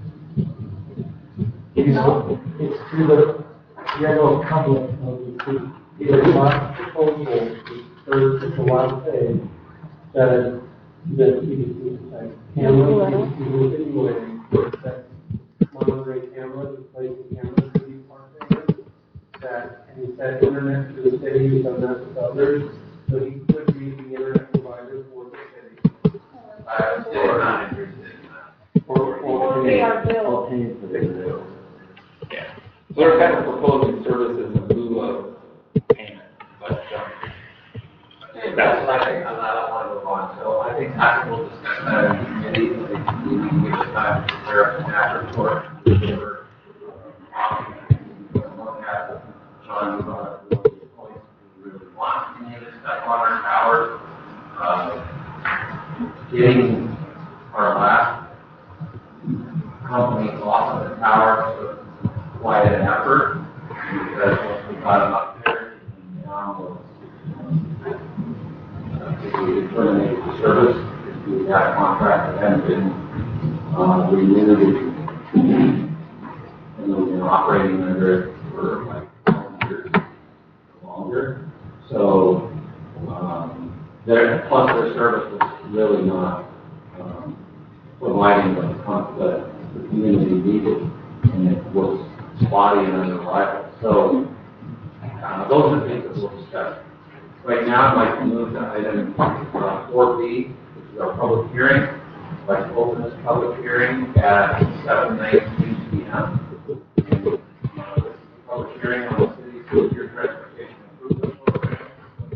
It's, it's to the general public of the city. It is not proposal, it's, or it's a lot of things that, that you can, like, cameras, you can do it anyway. That monitoring cameras, replacing cameras in these park areas, that, and he said internet to the city, he's done that with others, so he could be the internet provider for the city. I would say not interested in that. Or, Or or they are billed. All paying for this. yeah. So they're kind of proposing services in lieu of payment, but, um, That's what I think, and I don't want to move on, so I think I will discuss that in committee, we can give us time to prepare a staff report. We're, um, looking at John, you brought up one of the points, we really want to do this stuff on our towers. Uh, getting our last company off of the tower was quite an effort, because once we got them up there, now was, if we terminated the service, if we got a contract that hadn't been, uh, renewed, and we've been operating under it for like twelve years or longer. So, um, their, plus their service was really not, um, providing the, con- the, the community needed, and it was spotty and unreliable. So, uh, those are things that we'll discuss. Right now, I'd like to move to item uh, four B, which is our public hearing. I'd like to open this public hearing at seven nineteen P M. And, uh, this is a public hearing on the city's future transportation improvement program.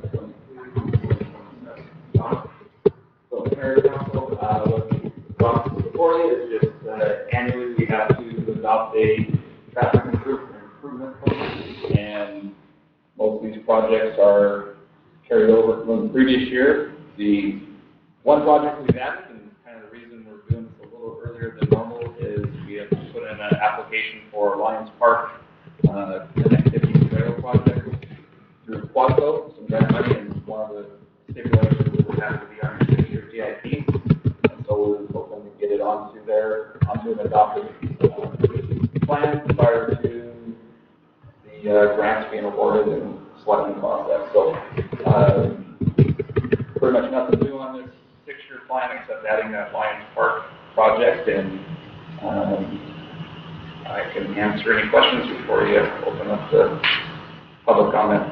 John? So, Mayor Council, uh, what we brought before you is just, uh, annually we have to adopt a traffic improvement, improvement program. And most of these projects are carried over from the previous year. The one project we've added, and kind of the reason we're doing this a little earlier than normal, is we have put in an application for Lions Park, uh, connectivity trail project through Quadco, some grant money, and one of the stipulations that it has to be on your six-year T I P. And so we're hoping to get it onto their, onto an adopted uh, plan prior to the uh, grants being awarded and selecting process. So uh, pretty much nothing new on this six-year plan except adding that Lions Park project, and um, I can answer any questions before you open up the public comment.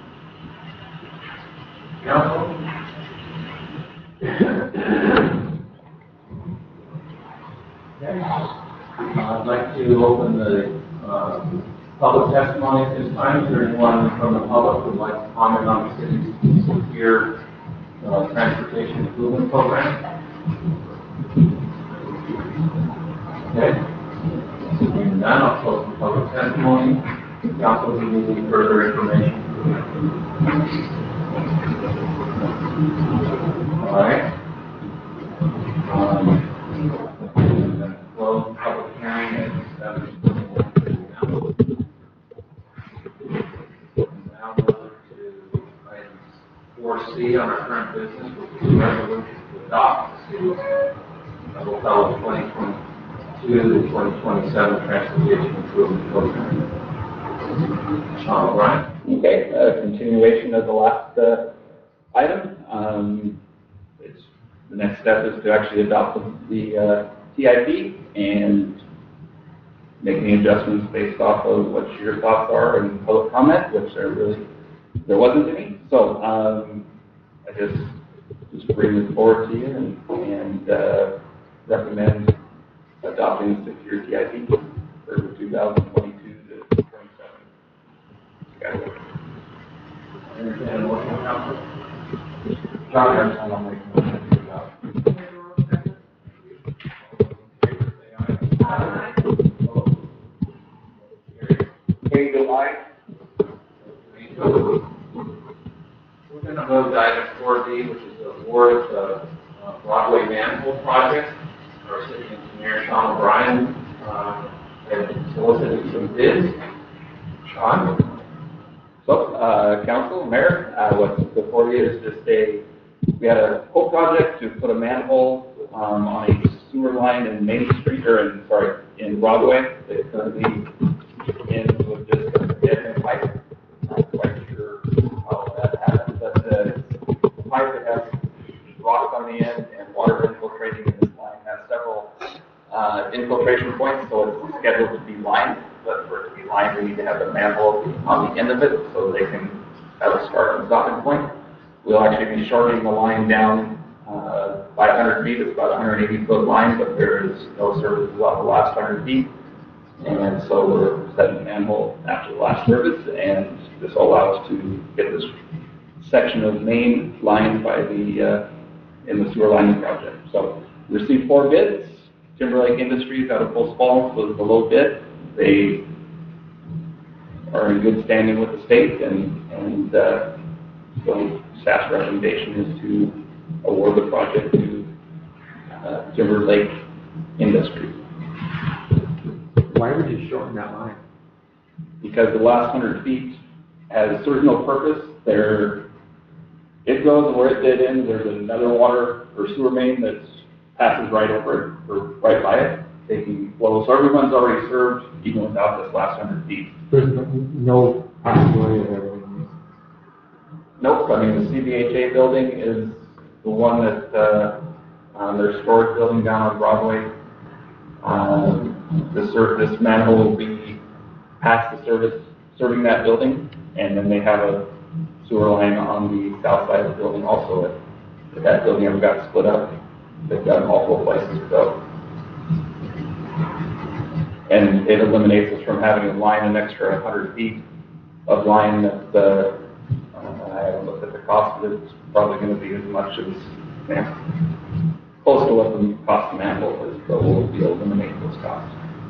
Council? Okay. Uh, I'd like to open the, um, public testimony at this time. Is there anyone from the public who would like to comment on the city's secure, uh, transportation improvement program? Okay. Seeing none, I'll close the public testimony. Council, do you need any further information? All right. Um, I'm going to close the public hearing at seven twenty-one. Now move to item four C on our current business, which is a resolution to adopt the city's uh, Locala twenty twenty-two to twenty twenty-seven transportation improvement program. Sean O'Brien. Okay, a continuation of the last uh, item. Um, it's, the next step is to actually adopt the, the uh, T I P and make any adjustments based off of what your thoughts are and public comment, which there really, there wasn't any. So um, I just, just bring this forward to you and, and uh, recommend adopting the secure T I P for two thousand twenty-two to twenty-seven. Okay. Entertained motion, Council? John Harrison, I'll make a motion to adopt. Any delay? We're going to move to item four D, which is the award of the uh, Broadway manhole project. Our city engineer, Sean O'Brien, uh, has solicited some bids. Sean? So, uh, council, mayor, uh, what's before you is just a, we had a whole project to put a manhole, um, on a sewer line in Main Street, or in, sorry, in Broadway. It's going to be in with just a dead end pipe. Not quite sure how that happens, but the pipe that has rocks on the end and water infiltrating in this line has several, uh, infiltration points, so it's scheduled to be lined. But for it to be lined, we need to have the manhole on the end of it so they can have a start and stopping point. We'll actually be shortening the line down uh, by one hundred feet. It's about a one hundred eighty foot line, but there is no service on the last one hundred feet. And so we're setting the manhole after the last service, and this will allow us to get this section of main lined by the, uh, in the sewer lining project. So we received four bids. Timberlake Industries out of Post Falls was the low bid. They are in good standing with the state, and, and uh, so staff's recommendation is to award the project to uh, Timberlake Industries. Why would you shorten that line? Because the last hundred feet has serves no purpose. There, it goes, and where it dead ends, there's another water or sewer main that passes right over it, or right by it, taking flow. So everyone's already served, even without this last hundred feet. There's no possibility of everything. Nope, I mean, the C B H A building is the one that, uh, um, their storage building down on Broadway. Um, this, this manhole will be past the service, serving that building, and then they have a sewer line on the south side of the building also. If, if that building ever got split up, they've got multiple places to go. And it eliminates us from having to line an extra one hundred feet of line that, uh, I haven't looked at the cost, but it's probably going to be as much as, yeah, close to what the cost of manhole is, but we'll be able to eliminate those costs.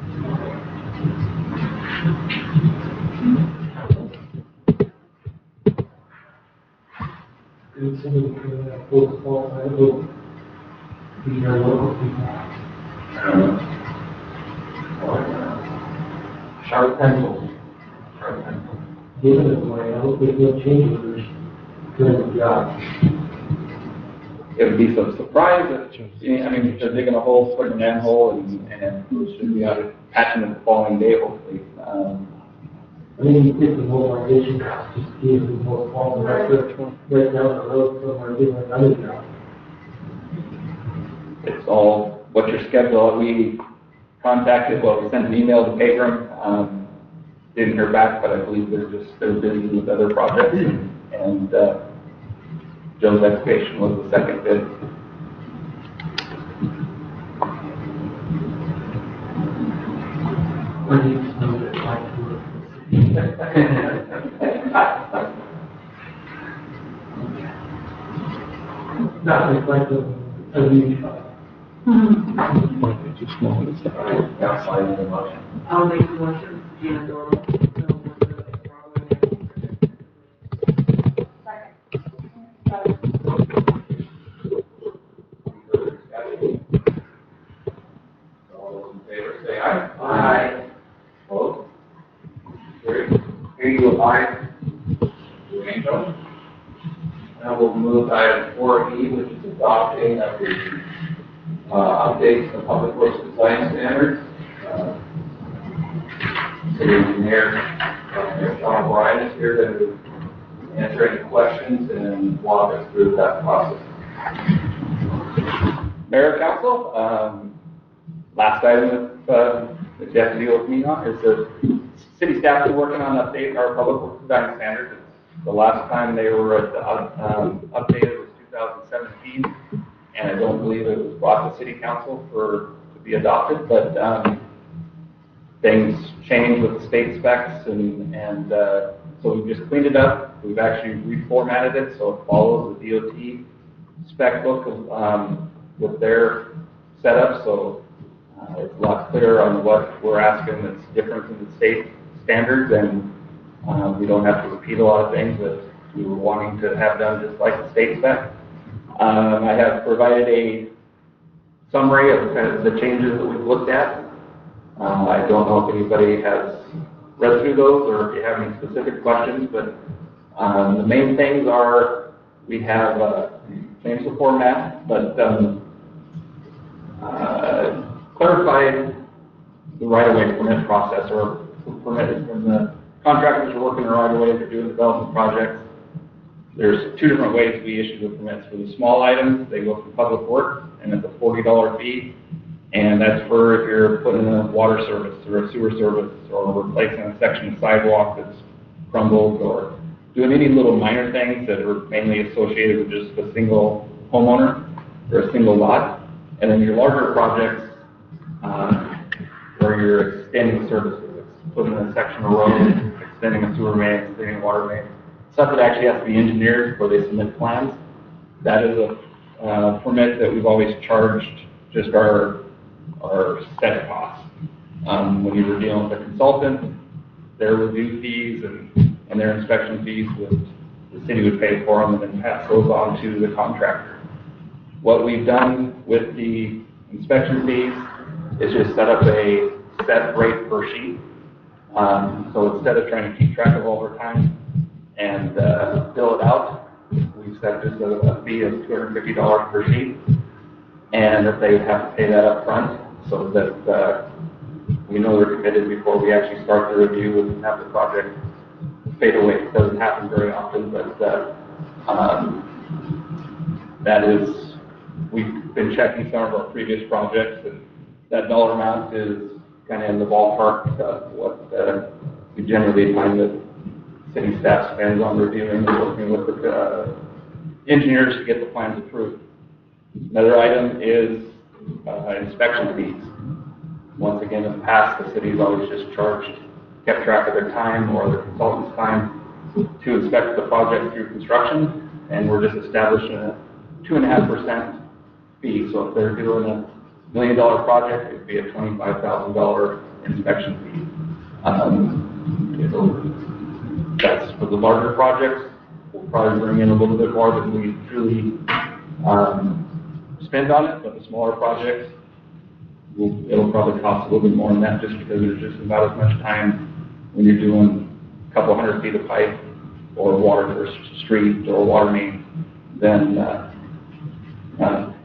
Did somebody put that Post Falls, I will be our local people. I don't know. Sharp pencils. Sharp pencils. Given it away, I hope they will change orders during the job. it would be some surprise if, I mean, if they're digging a hole, putting a manhole, and, and it should be out of patching it the following day, hopefully. Um, I mean, you take the mobilization cost, just give them more quality, right, right down the road somewhere, doing another job. It's all what your schedule. We contacted, well, we sent an email to Pegram, um, didn't hear back, but I believe they're just, they're busy with other projects, and, and uh, Joe's excavation was the second bid. Or you just know that like not reflective of the. Now, slide the motion. I'll make the motion, Gina Dorval. All those in favor say aye. Aye. Opposed? Carried. Here you go, aye. Angel. Now we'll move to item four E, which is adopting of the uh, updates to public works design standards. Uh, City engineer, uh, Sean O'Brien is here to answer any questions and walk us through that process. Mayor, Council, um, last item that, uh, that you have to deal with me on is the city staff is working on updating our public works design standards. The last time they were at the, um, updated was two thousand seventeen, and I don't believe it was brought to city council for, to be adopted, but, um, things changed with the state specs, and, and, uh, so we just cleaned it up. We've actually reformatted it so it follows the D O T spec book, um, with their setup, so uh, it's a lot clearer on what we're asking that's different from the state standards, and uh, we don't have to repeat a lot of things that we were wanting to have done just like the state spec. Um, I have provided a summary of kind of the changes that we've looked at. Uh, I don't know if anybody has read through those or if you have any specific questions, but um, the main things are we have uh, changed the format, but um, uh, clarified the right-of-way permit process, or permitted from the contractors who are working the right-of-way, they're doing development projects. There's two different ways we issue the permits. For the small items, they go through public works, and it's a forty dollar fee. And that's for if you're putting in a water service or a sewer service or replacing a section of sidewalk that's crumbled, or doing any little minor things that are mainly associated with just a single homeowner or a single lot. And then your larger projects, uh, where you're extending services, putting in a section of road, extending a sewer main, extending a water main, stuff that actually has to be engineered before they submit plans. That is a uh, permit that we've always charged just our our set costs. Um, when you were dealing with a consultant, their review fees and, and their inspection fees would, the city would pay for them and then pass those on to the contractor. What we've done with the inspection fees is just set up a set rate per sheet. Um, so instead of trying to keep track of overtime and uh, bill it out, we've set just a, a fee of two hundred fifty dollars per sheet. And if they have to pay that up front, so that uh, we know they're committed before we actually start the review and have the project fade away. It doesn't happen very often, but uh, um, that is, we've been checking some of our previous projects, and that dollar amount is kind of in the ballpark of what uh, we generally find that city staff spends on reviewing and working with the uh, engineers to get the plans approved. Another item is uh, inspection fees. Once again, in the past, the city's always just charged, kept track of their time or the consultant's time to inspect the project through construction, and we're just establishing a two and a half percent fee. So if they're doing a million dollar project, it'd be a twenty-five thousand dollar inspection fee. Um, so that's for the larger projects. We'll probably bring in a little bit more than we truly um, spend on it, but the smaller projects, will, it'll probably cost a little bit more than that, just because there's just about as much time when you're doing a couple hundred feet of pipe or water or street or water main than uh,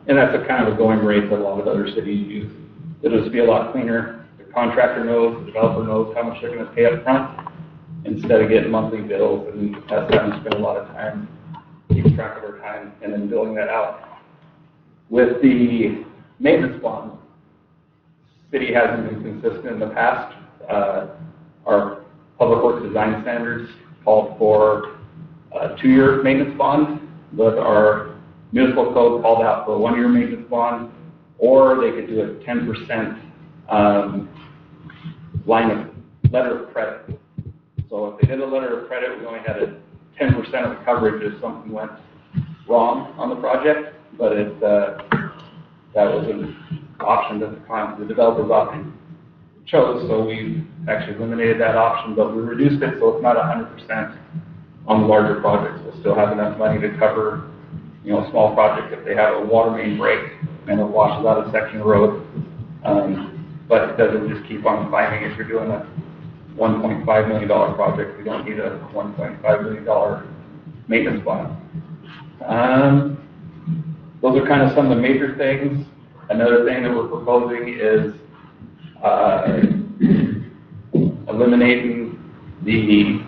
and that's a kind of a going rate that a lot of other cities use. It'll just be a lot cleaner. The contractor knows, the developer knows how much they're gonna pay up front, instead of getting monthly bills, and that's having to spend a lot of time keeping track of our time and then billing that out. With the maintenance bond, city hasn't been consistent in the past. Uh, our public works design standards called for a two-year maintenance bond, but our municipal code called out for a one-year maintenance bond, or they could do a ten percent um, line of letter of credit. So if they did a letter of credit, we only had a ten percent of the coverage if something went wrong on the project, but it, uh, that was an option that the, con the developers option chose, so we actually eliminated that option, but we reduced it so it's not one hundred percent on the larger projects. We'll still have enough money to cover, you know, a small project if they have a water main break and it washes out a section of road. Um, but it doesn't just keep on climbing. If you're doing a one point five million dollar project, we don't need a one point five million dollar maintenance bond. Um, those are kind of some of the major things. Another thing that we're proposing is uh, eliminating the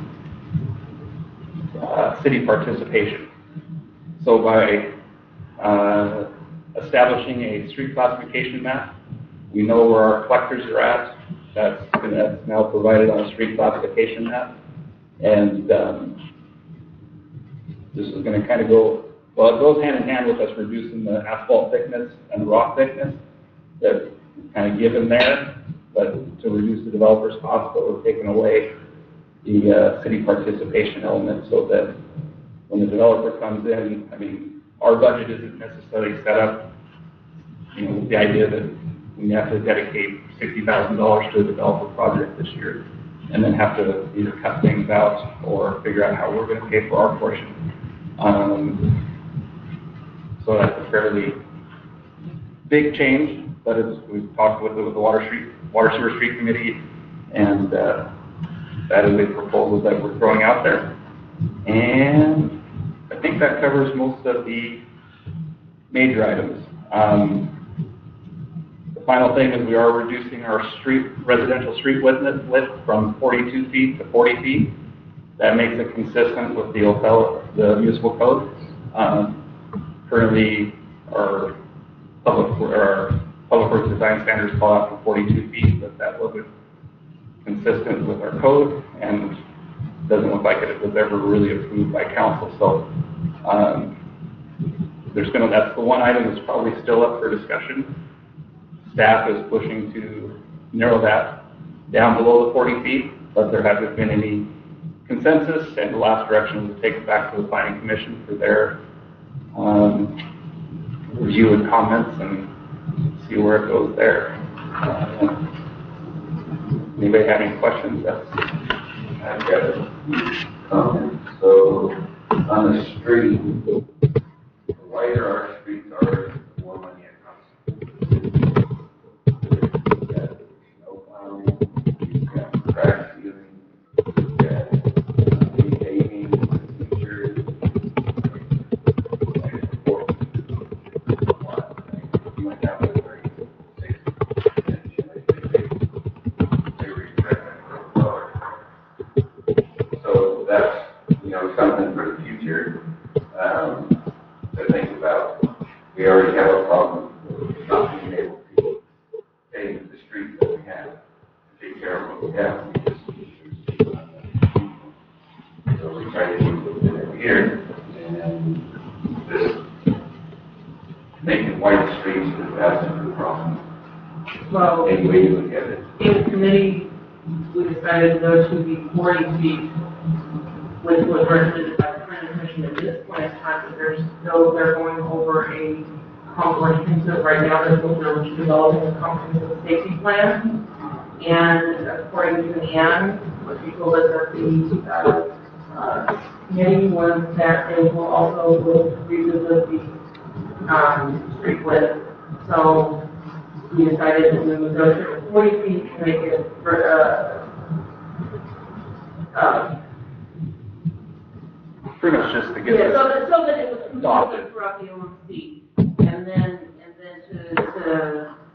uh, city participation. So by uh, establishing a street classification map, we know where our collectors are at. That's, that's now provided on a street classification map. And um, this is going to kind of go, well, it goes hand in hand with us reducing the asphalt thickness and rock thickness that's kind of given there, but to reduce the developer's cost, but we're taking away the uh, city participation element so that when the developer comes in, I mean, our budget isn't necessarily set up, you know, with the idea that we have to dedicate sixty thousand dollars to a developer project this year and then have to either cut things out or figure out how we're going to pay for our portion. Um, so that's a fairly big change, but it's, we've talked with, with the Water Street, Water Sewer Street Committee, and uh, that is a proposal that we're throwing out there. And I think that covers most of the major items. Um, the final thing is we are reducing our street residential street width from forty-two feet to forty feet. That makes it consistent with the O P L, the municipal code. Um, currently, our public our public works design standards call out for forty-two feet, but that wasn't consistent with our code, and doesn't look like it was ever really approved by council. So um, there's going to, that's the one item that's probably still up for discussion. Staff is pushing to narrow that down below the forty feet, but there hasn't been any consensus, and the last direction was to take it back to the planning commission for their um, review and comments and see where it goes there. Uh, anybody have any questions? That's, I've got a comment. So on the street, the wider our streets are, the more money it costs. You've got snow plowing, you've got crack sealing, you've got repaving, insurance. You might have to bring six percent. So that's, you know, something for the future um, to think about. We already have a problem with not being able to pay the streets that we have, take care of what we have. So we try to do it every year, and this making white streets is absolutely the problem. Well, Any way you look at it. in committee, we decided no to be forty feet, which was recommended by the planning commission at this point in time, but there's still, they're going over a comprehensive, right now, they're they're developing a comprehensive safety plan. And according to Ann, what she told us at the, uh, uh, committee was that they will also will revisit the, um, street width. So we decided that we would go to forty feet to make it for, uh, uh, pretty much just to get yeah, this so that, so that it was adopted. consistent throughout the O M C. And then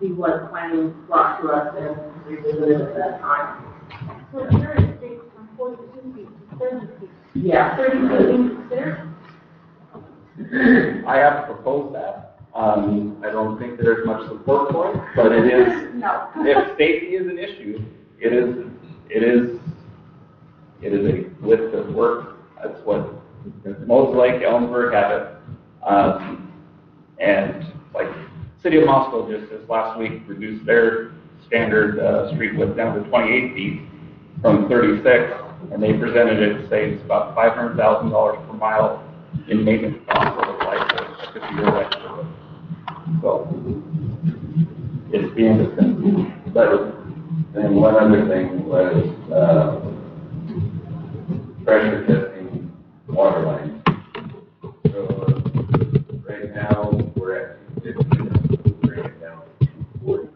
see what planning brought to us and revisit it at that time. So here it states from forty-two feet to thirty feet. Yeah. Thirty feet being considered? I have proposed that. Um, I don't think there's much support for it, but it is, No. if safety is an issue, it is, it is, it is a width of work. That's what Moses Lake, Elmsburg have it. Um, and like, City of Moscow just this last week reduced their standard, uh, street width down to twenty-eight feet from thirty-six, and they presented it, saves about five hundred thousand dollars per mile in maintenance costs over the life of a fifty-year life of the road. So, it's being discussed. But then one other thing was, uh, pressure testing water lines. So, right now, we're at two fifty, bring it down to two forty.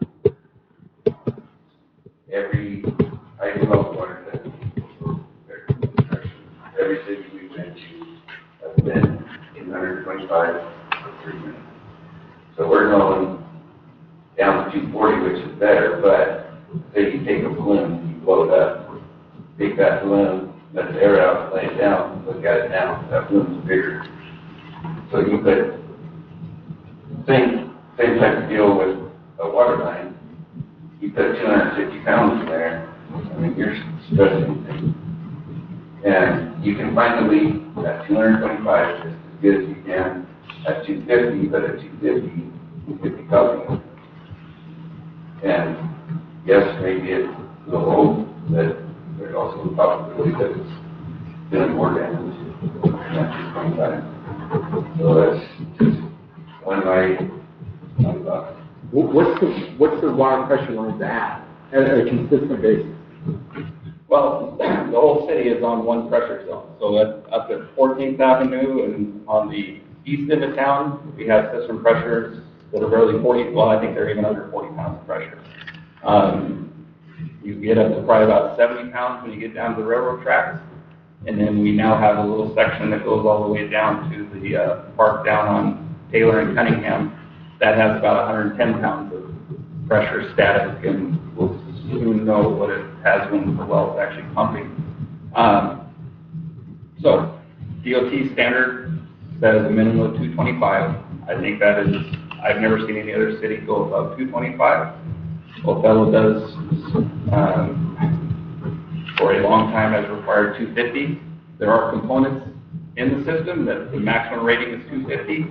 Every, I develop water testing, every city we've been to, has been two hundred twenty-five for three minutes. So we're going down to two forty, which is better, but say you take a balloon, you blow it up, take that balloon, let the air out, lay it down, look at it now, that balloon's bigger. So you could, same, same type of deal with a water line, you put two hundred fifty pounds in there, I mean, you're stressing things. And you can find the leak at two hundred twenty-five just as good as you can at two fifty, but at two fifty, you could be covering it. And yes, maybe it's a little old, but there's also a possibility that it's doing more damage than two twenty-five. So that's just one of my, my thoughts. Wh- What's the, what's the water pressure lines at, at a consistent basis? Well, the whole city is on one pressure zone, so that's up at fourteenth Avenue, and on the east end of town, we have system pressures that are barely forty, well, I think they're even under forty pounds of pressure. Um, you get up to probably about seventy pounds when you get down to the railroad tracks, and then we now have a little section that goes all the way down to the uh, park down on Taylor and Cunningham that has about one hundred ten pounds of pressure static, and we'll soon know what it has when the well is actually pumping. Um, so, D O T standard says a minimum of two twenty-five. I think that is, I've never seen any other city go above two twenty-five. Othello does, um, for a long time has required two fifty. There are components in the system that the maximum rating is two fifty.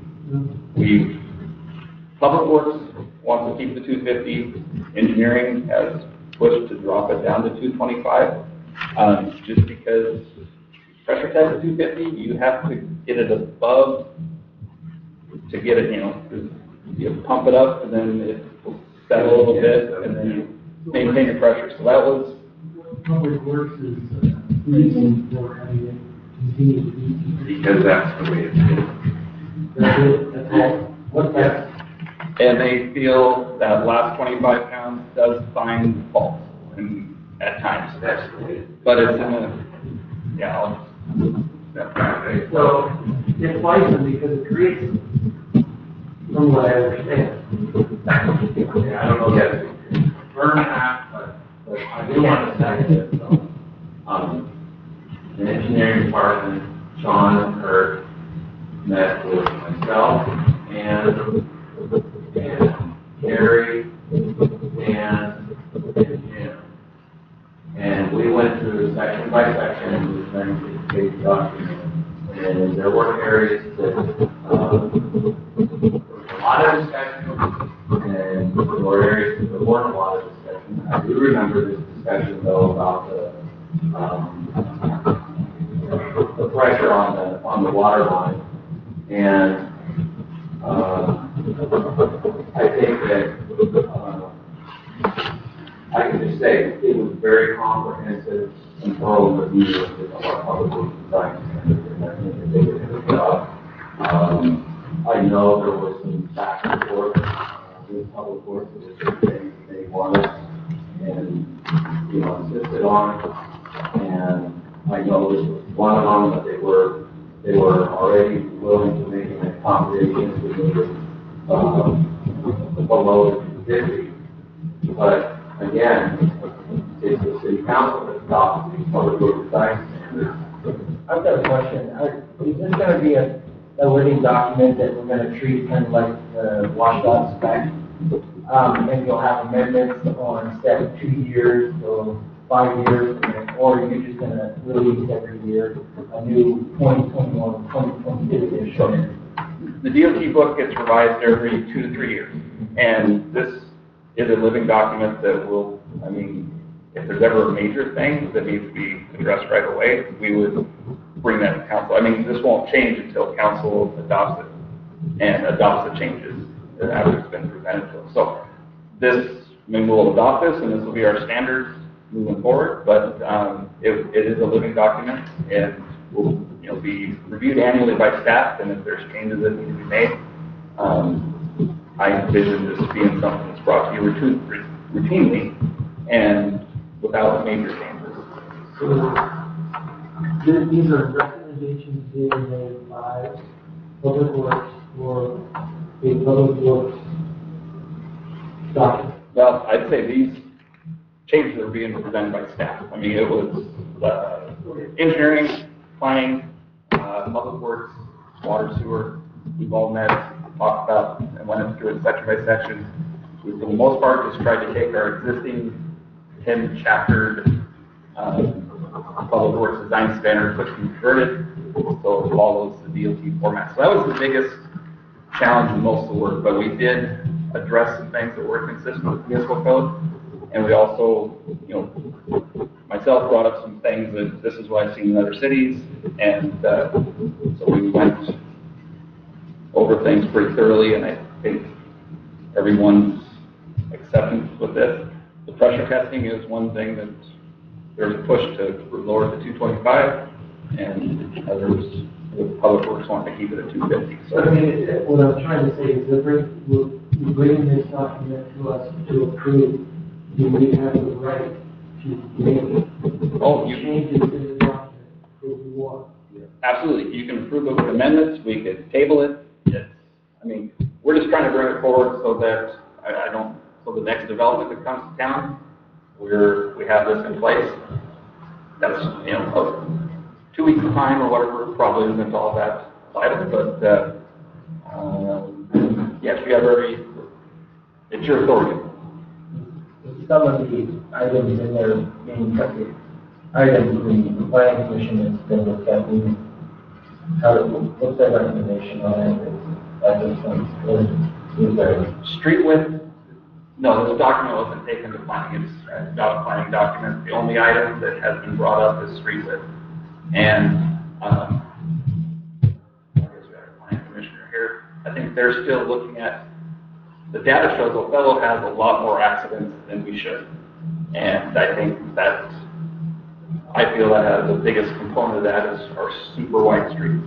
We, Public Works wants to keep the two fifty. Engineering has pushed to drop it down to two twenty-five, um, just because pressure test at two fifty, you have to get it above to get it, you know, you pump it up and then it will settle a little bit and then you maintain the pressure. So that was. Public Works is uh, reason for having it continue to be. Because that's the way it is. That's it, that's all. What's that? And they feel that last twenty-five pounds does find fault and at times. That's the way it is. But it's in a, yeah, I'll, that's right. So it's licensed because it creates, from what I understand. Yeah, I don't know yet. Burn half, but, but I do want to say that, so, um, the engineering department, Sean and Kurt met with myself and, and Gary and, and Jim. And we went through section by section, we were trying to get the document. And there were areas that, um, there was a lot of discussion, and there were areas that there weren't a lot of discussion. I do remember this discussion though about the, um, the pressure on the, on the water line. And, uh, I think that, uh, I can just say, it was very comprehensive and thorough review of our public works design standards, and I think that they did a good job. Um, I know there was some back and forth uh, with public works, that they, they wanted, and, you know, insisted on, and I know this was one of them, that they were, they were already willing to make an accommodation to the, um, below the fifty. But again, it's the city council that adopts these public road design standards. I've got a question. Are, is this gonna be a, a living document that we're gonna treat kind of like the WashDOT spec? Um, and you'll have amendments on step two years or five years, or are you just gonna release every year a new twenty twenty-one, twenty twenty-two edition? The D O T book gets revised every two to three years, and this is a living document that will, I mean, if there's ever a major thing that needs to be addressed right away, we would bring that to council. I mean, this won't change until council adopts it and adopts the changes after it's been presented to them. So this, I mean, we'll adopt this, and this will be our standards moving forward, but um, it, it is a living document, and will, you know, be reviewed annually by staff, and if there's changes that need to be made, um, I envision this being something that's brought to you routine, routinely and without major changes. So, th- these are recommendations being made by Public Works or a Public Works document. Well, I'd say these changes are being presented by staff. I mean, it was uh, engineering, planning, uh, public works, water, sewer. We've all met, talked about, and went through it section by section. We, for the most part, just tried to take our existing ten chaptered uh, public works design standards, which we converted, so it follows the D O T format. So that was the biggest challenge in most of the work, but we did address some things that were consistent with municipal code. And we also, you know, myself brought up some things that this is what I've seen in other cities, and uh, so we went over things pretty thoroughly, and I think everyone's acceptance with this. The pressure testing is one thing that there's a push to lower to two twenty-five, and others, the public works want to keep it at two fifty. So I mean, it- what I'm trying to say is that bring, you you bring this document to us to approve, you we have the right to make oh, you changes to the document if we want. absolutely, you can approve it with amendments. We could table it. It's, I mean, we're just trying to bring it forward so that I, I don't. So the next development that comes to town, we're we have this in place. That's, you know, two weeks of time or whatever, probably isn't all that vital, but uh, um, yes, you have every. It's your authority. Some of the items in there being subject, items the planning commission has been looked at, we, how, what's their recommendation on it at this point? Is, is there? Street width, no, this document wasn't taken to planning, it's a dot planning document. The only item that has been brought up is street width. And, um, I guess we have a planning commissioner here. I think they're still looking at, the data shows Othello has a lot more accidents than we should. And I think that, I feel that uh, the biggest component of that is our super wide streets.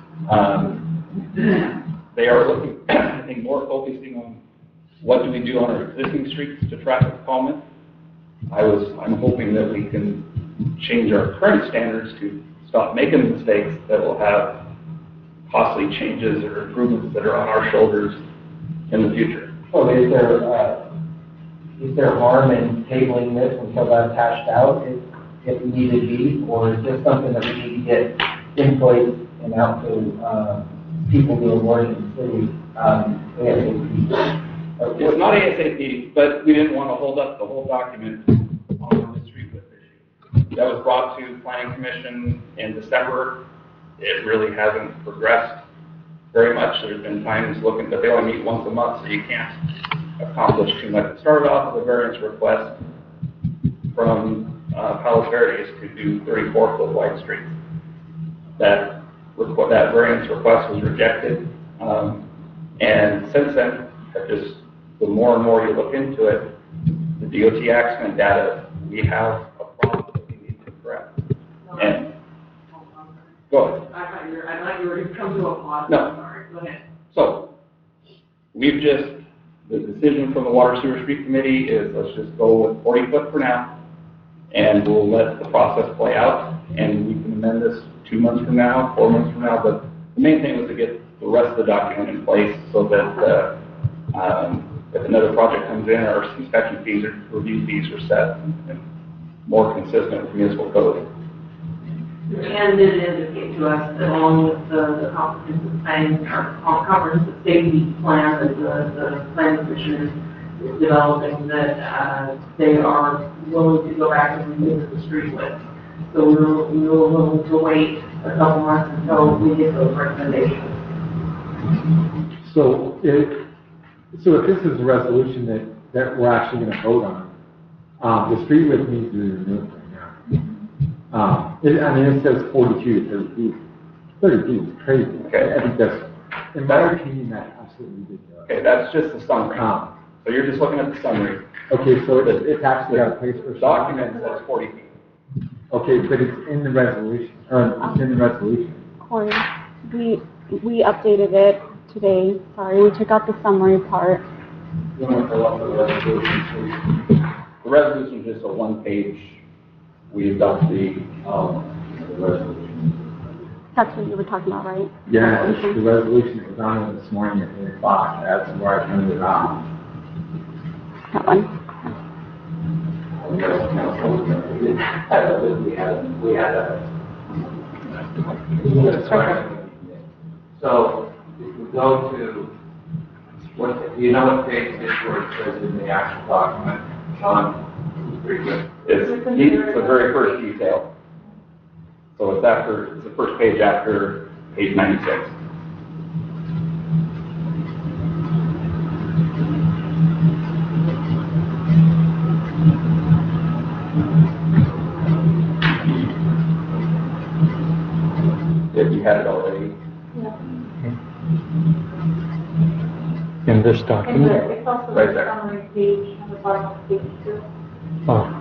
Um, they are looking, I think, more focusing on what do we do on our existing streets to traffic calming. I was, I'm hoping that we can change our current standards to stop making mistakes that will have costly changes or improvements that are on our shoulders in the future. So is there, uh, is there harm in tabling this until that's hashed out if, if needed be, or is this something that we need to get in place and out to, uh, people doing work in the city, um, ASAP? It's not ASAP, but we didn't want to hold up the whole document on the street width issue. That was brought to Planning Commission in December. It really hasn't progressed very much. There's been times looking, but they only meet once a month, so you can't accomplish too much. It started off with a variance request from uh, Palos Verdes to do thirty-four foot wide streets. That, requ that variance request was rejected, um, and since then, have just, the more and more you look into it, the D O T accident data, we have a problem that we need to correct. And, go ahead. I thought you were, I thought you were going to come to a pause. No. Sorry, go ahead. So, we've just, the decision from the Water Sewer Street Committee is let's just go with forty foot for now, and we'll let the process play out, and we can amend this two months from now, four months from now, but the main thing was to get the rest of the document in place so that, uh, um, if another project comes in, our inspection fees or review fees are set and more consistent with municipal code. And did indicate to us that along with the, the comprehensive plan, or comprehensive safety plan that the, the plan commission is developing, that, uh, they are willing to go back and revisit the street width. So we're, we're willing to wait a couple months until we get those recommendations. So if, so if this is a resolution that, that we're actually gonna vote on, um, the street width needs to be removed right now. Um, it, I mean, it says forty-two to thirty feet. thirty feet is crazy. Okay. I think that's, in my opinion, that's absolutely ridiculous. Okay, that's just the summary. Um, So you're just looking at the summary. okay, so it's, it's actually got a place for. The document says forty feet. Okay, but it's in the resolution, or it's in the resolution. Corey, we, we updated it today. Sorry, we took out the summary part. You want to fill out the resolution, please? The resolution is just a one-page, we adopt the, um, the resolution. That's what you were talking about, right? Yeah, it's, the resolution was on it this morning at eight o'clock, that's where I turned it on. That one. We had, we had a. So, if we go to, what, do you know what page it is where it says in the actual document, Sean? Pretty good. It's, it's the very first detail. So it's after, it's the first page after page ninety-six. If you had it already. In this And document? the, it's also Right the there. summary page on the bottom of page two. Oh.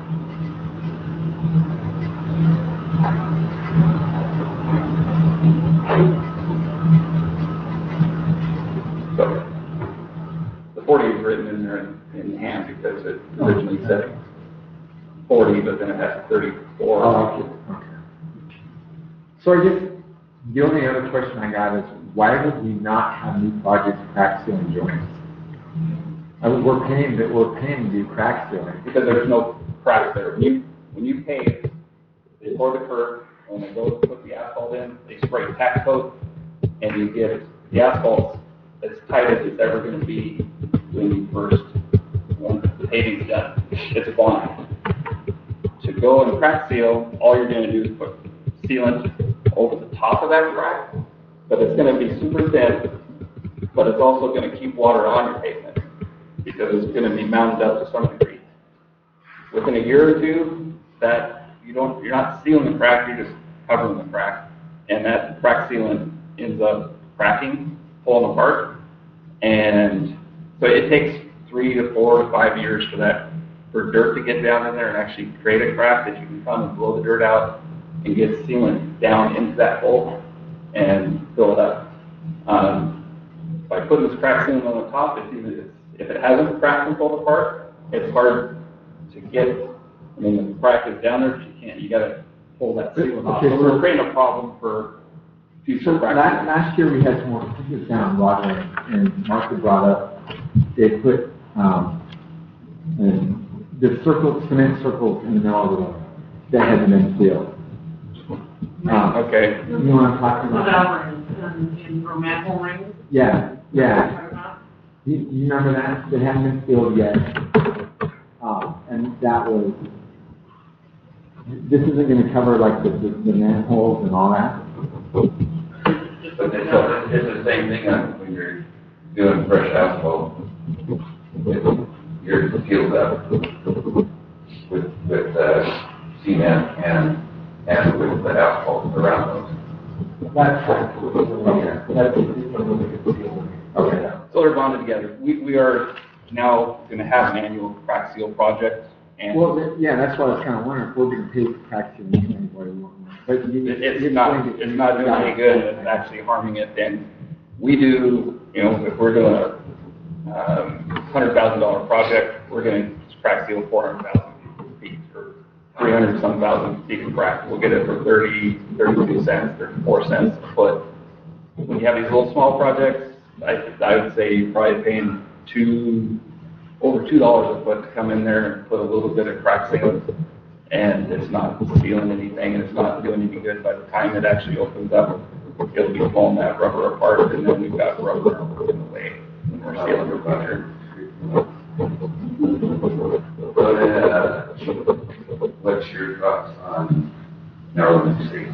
So the forty is written in there in, in hand because it originally said forty, but then it has thirty-four. Oh, okay, okay. So I guess the only other question I got is, why would we not have new projects crack sealing joints? I mean, we're paying, that we're paying to do crack sealing. Because there's no cracks there. When you, when you pave, they pour the curb, when they go to put the asphalt in, they spray tack coat, and you get the asphalt as tight as it's ever gonna be when you first, when the paving's done. It's bond. To go and crack seal, all you're gonna do is put sealant over the top of that crack, but it's gonna be super thin, but it's also gonna keep water on your pavement, because it's gonna be mounted up to some degree. Within a year or two, that, you don't, you're not sealing the crack, you're just covering the crack, and that crack sealant ends up cracking, pulling apart, and so it takes three to four to five years for that, for dirt to get down in there and actually create a crack that you can come and blow the dirt out and get sealant down into that hole and fill it up. Um, by putting this crack sealant on the top, it's even, it's, if it hasn't cracked and pulled apart, it's hard to get, I mean, the crack is down there, but you can't, you gotta pull that sealant off. Okay, So we're creating a problem for So future last, cracks. last year we had some more particulars down in Broadway, and Mark had brought up, they put, um, and the circle, cement circles in the middle of the road that hadn't been sealed. Um, Okay, you know what I'm talking about? Without rings and, and or manhole rings. Yeah, yeah. You, you remember that? It hadn't been sealed yet. Um, and that was, this isn't gonna cover like the, the, the manholes and all that? But it's, a- it's the same thing on when you're doing fresh asphalt. You're sealed up with, with, uh, cement and, and with the asphalt around those. That's, okay, that's, okay. so they're bonded together. We, we are now gonna have an annual crack seal project, and Well, th- yeah, that's what I was kinda wondering, if we're gonna pay for practicing anybody won't. But you, it- it's you're not, explained it. it's not doing any good, it's actually harming it, and we do, you know, if we're doing a, um, hundred thousand dollar project, we're gonna crack seal four hundred thousand feet, or three hundred some thousand feet of crack. We'll get it for thirty, thirty-two cents, thirty-four cents a foot. When you have these little small projects, I, I would say you're probably paying two, over two dollars a foot to come in there and put a little bit of crack sealant. And it's not sealing anything, and it's not doing any good. By the time it actually opens up, it'll be pulling that rubber apart, and then we've got rubber in the way when we're sealing the future. So then, uh, what's your thoughts on narrowing the street?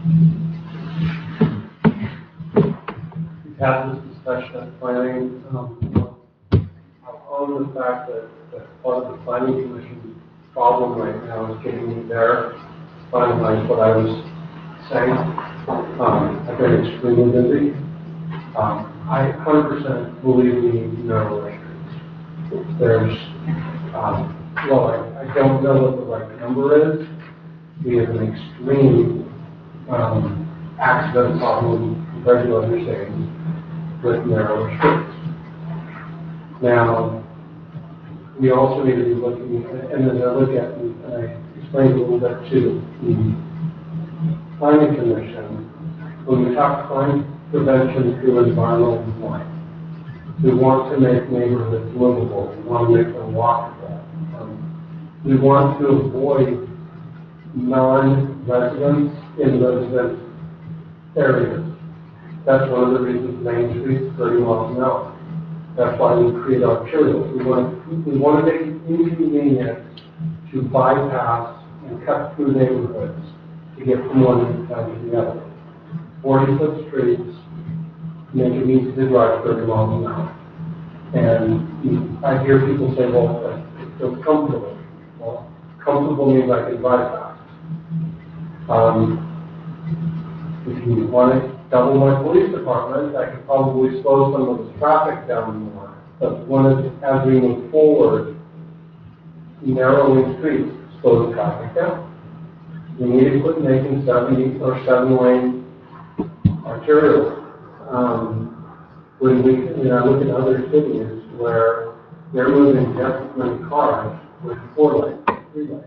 We've had this discussion at planning, um, I'll own the fact that, that part of the planning commission's problem right now is getting me there, to finalize what I was saying. Um, I've been extremely busy. Um, I one hundred percent believe we need to narrow streets. There's, um, well, I, I don't know what the right number is. We have an extreme, um, accident problem compared to other cities with narrow streets. Now, we also need to be looking, and then I look at, and I explained a little bit to the planning commission, when we talk crime prevention through environmental design, we want to make neighborhoods livable, we want to make them walkable. Um, we want to avoid non-residents in resident areas. That's one of the reasons Main Street's thirty miles an hour. That's why we create arterials. We want, we want to make it inconvenient to bypass and cut through neighborhoods to get from one side to the other. forty-foot streets make it easy to drive thirty miles an hour. And I hear people say, well, it feels comfortable. Well, comfortable means I can drive fast. Um, if you want to double my police department, I could probably slow some of the traffic down more. But when it, as we move forward, narrowing streets slow the traffic down. We need to quit making seventy or seven lane arterials. Um, when we, you know, look at other cities where they're moving just as many cars with four lane, three lane.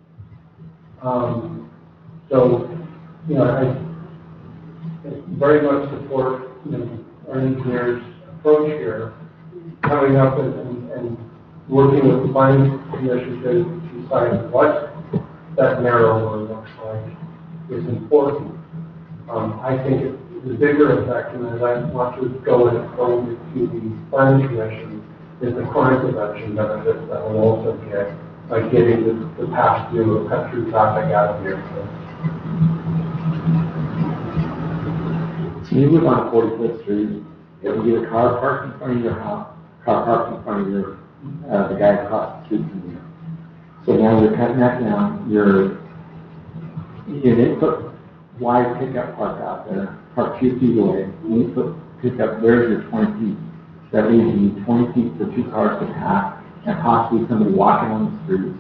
Um, so, you know, I very much support, you know, our engineer's approach here, coming up and, and, and working with the planning commission to decide what that narrower looks like is important. Um, I think it, the bigger effect, and as I want to go and explain it to the planning commission, is the crime prevention benefits that will also get by getting the, the pass through or cut through traffic out of here. So you live on forty-fifth Street, you have either car parked in front of your house, car parked in front of your, uh, the guy across the street from you. So now you're cutting that down, you're, you didn't put wide pickup park out there, park two feet away, and you put pickup, there's your twenty feet. That leaves you twenty feet for two cars to pass, and possibly somebody walking on the street.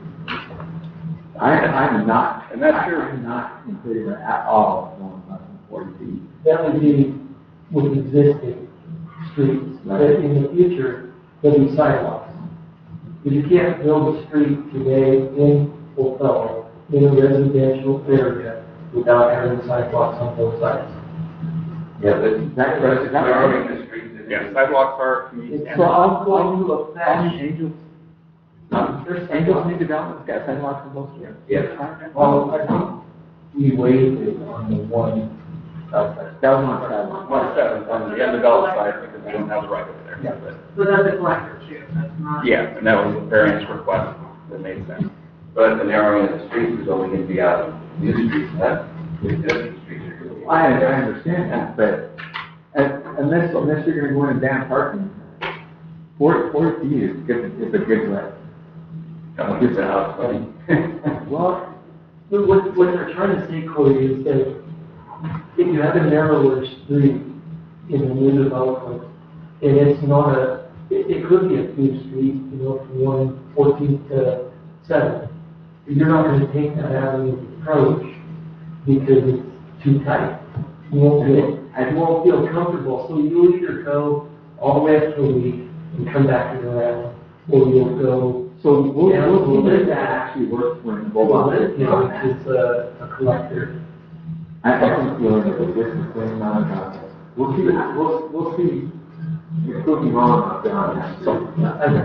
I, I'm not, And that's your- I'm not in favor at all of going less than forty feet. That would be with existing streets, but Right. in the future, there'll be sidewalks. But you can't build a street today in Othello, in a residential area, without having sidewalks on both sides. Yeah, but That- that- that- narrowing the streets. is- Yeah, sidewalks are community. It's all going to affect. Angels, there's Angels New Development's got sidewalks on both streets. Yes. Well, I think we waived it on the one outside. That was on sidewalk. One seven on the undeveloped side, because we don't have the right over there. Yeah. But, So that's a collector too, that's not. yeah, and that was a variance request that made sense. But the narrowing of the streets is only going to be out of new streets, not existing streets. are gonna be- I, I understand that, but un- unless, unless you're gonna go in and ban parking, forty, forty feet is good, is a good way. Don't get the house money. Well, what, what what they're trying to say, Cody, is that if you have a narrower street in a new development, and it's not a, it, it could be a new street, you know, from one fourteenth to seventh. But you're not gonna take that avenue of approach because it's too tight. You won't feel, you won't feel comfortable, so you'll either go all the way up to a week and come back and around, or you'll go. So we'll, Yeah, we'll see we'll if do that that. actually works when. Well, it, you know, it's a, a collector. I, I think we'll, this is the same amount of time. We'll see, we'll, we'll see, you're proving wrong up there on that. So, I don't know.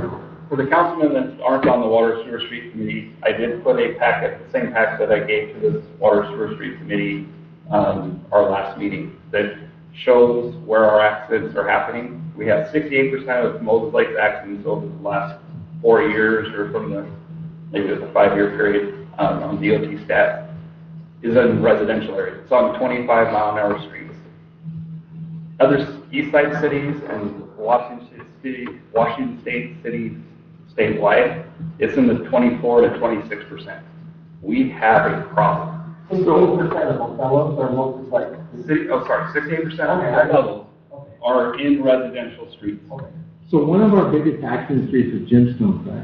For the councilmen that aren't on the Water Sewer Street Committee, I did put a packet, the same packet that I gave to this Water Sewer Street Committee, um, our last meeting, that shows where our accidents are happening. We have sixty-eight percent of Moses Lake's accidents over the last four years, or from the, maybe it's a five-year period, um, on D O T stats, is in residential areas. It's on twenty-five mile an hour streets. Other east side cities and Washington City, Washington State cities statewide, it's in the twenty-four to twenty-six percent. We have a problem. Sixty-eight percent of Othellos are Moses Lake. City, oh, sorry, sixty-eight percent of Okay, I Othellos Okay. are in residential streets. Okay. So one of our biggest accident streets is Gemstone side.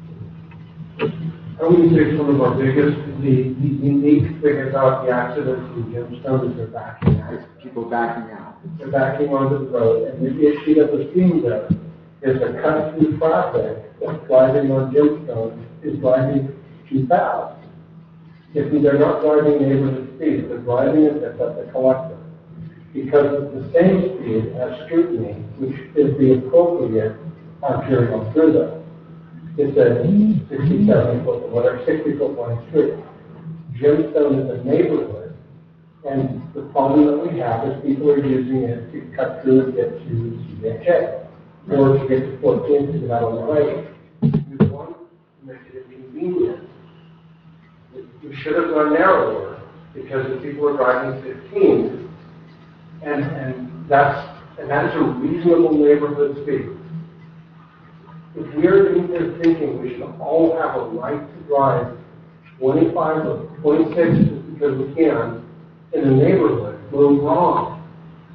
I would say some of our biggest, the, the unique thing about the accidents in Gemstone is they're backing out. It's people backing out. They're backing onto the road, and the issue that was seen there is a cut through traffic that's driving on Gemstone is driving too fast. If they're not driving neighborhood speed, they're driving it at the collector. Because it's the same speed as scrutiny, which is the appropriate arterial through them. It's a sixty, seventy foot, whatever, sixty foot wide street. Gemstone is a neighborhood, and the problem that we have is people are using it to cut through and get to C H A, or to get to fourteen to get out on the right. We want to make it inconvenient. We should have gone narrower, because the people are driving fifteen, and, and that's, and that's a reasonable neighborhood speed. If we're in there thinking we should all have a right to drive twenty-five or twenty-six just because we can in a neighborhood, we're wrong.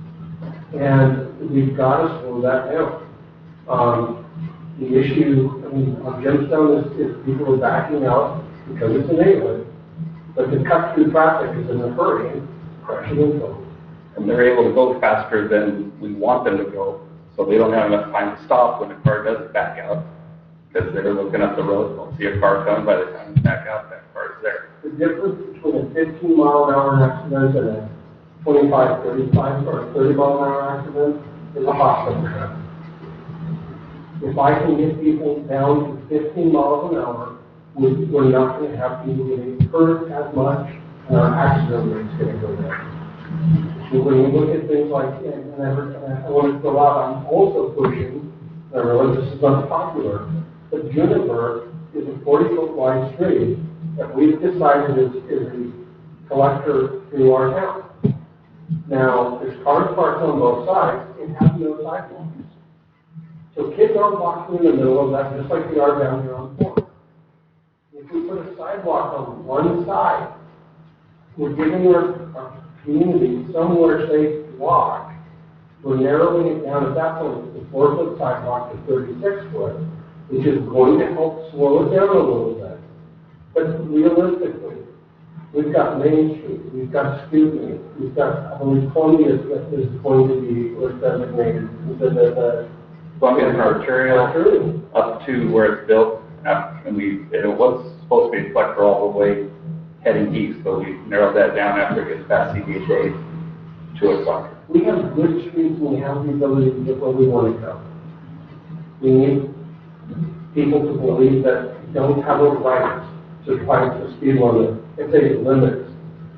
And we've got to slow that down. Um, the issue, I mean, on Gemstone is, is people are backing out because it's a neighborhood, but the cut through traffic is in a hurry, crashing into them. And they're able to go faster than we want them to go, so they don't have enough time to stop when the car does back out, because they're looking up the road, they'll see a car come, by the time they back out, that car is there. The difference between a fifteen mile an hour accident and a twenty-five, thirty-five, or thirty mile an hour accident is a hospital trip. If I can get people down to fifteen miles an hour, we, we're not going to have people getting hurt as much, and our accident rate's going to go down. So when you look at things like, and and I, heard- and I want to throw out, I'm also pushing, I realize this is unpopular, but Juniper is a forty foot wide street that we've decided is, is a collector through our town. Now, there's cars parked on both sides, it has no sidewalks. So kids aren't walking in the middle of that, just like we are down here on the corner. If we put a sidewalk on one side, we're giving our, our community somewhere safe to walk. We're narrowing it down at that point to four foot sidewalk to thirty-six foot, which is going to help slow it down a little bit. But realistically, we've got Main Street, we've got Scootney, we've got, I believe, Columbia that is going to be, or designated, the, the, the. Columbia Arterial up to where it's built, uh, and we, and it was supposed to be a collector all the way heading east, so we narrowed that down after it gets past C D H A to a collector. We have good streets and we have the ability to get where we want to go. We need people to believe that we don't have a right to fight the speed limit if they limit.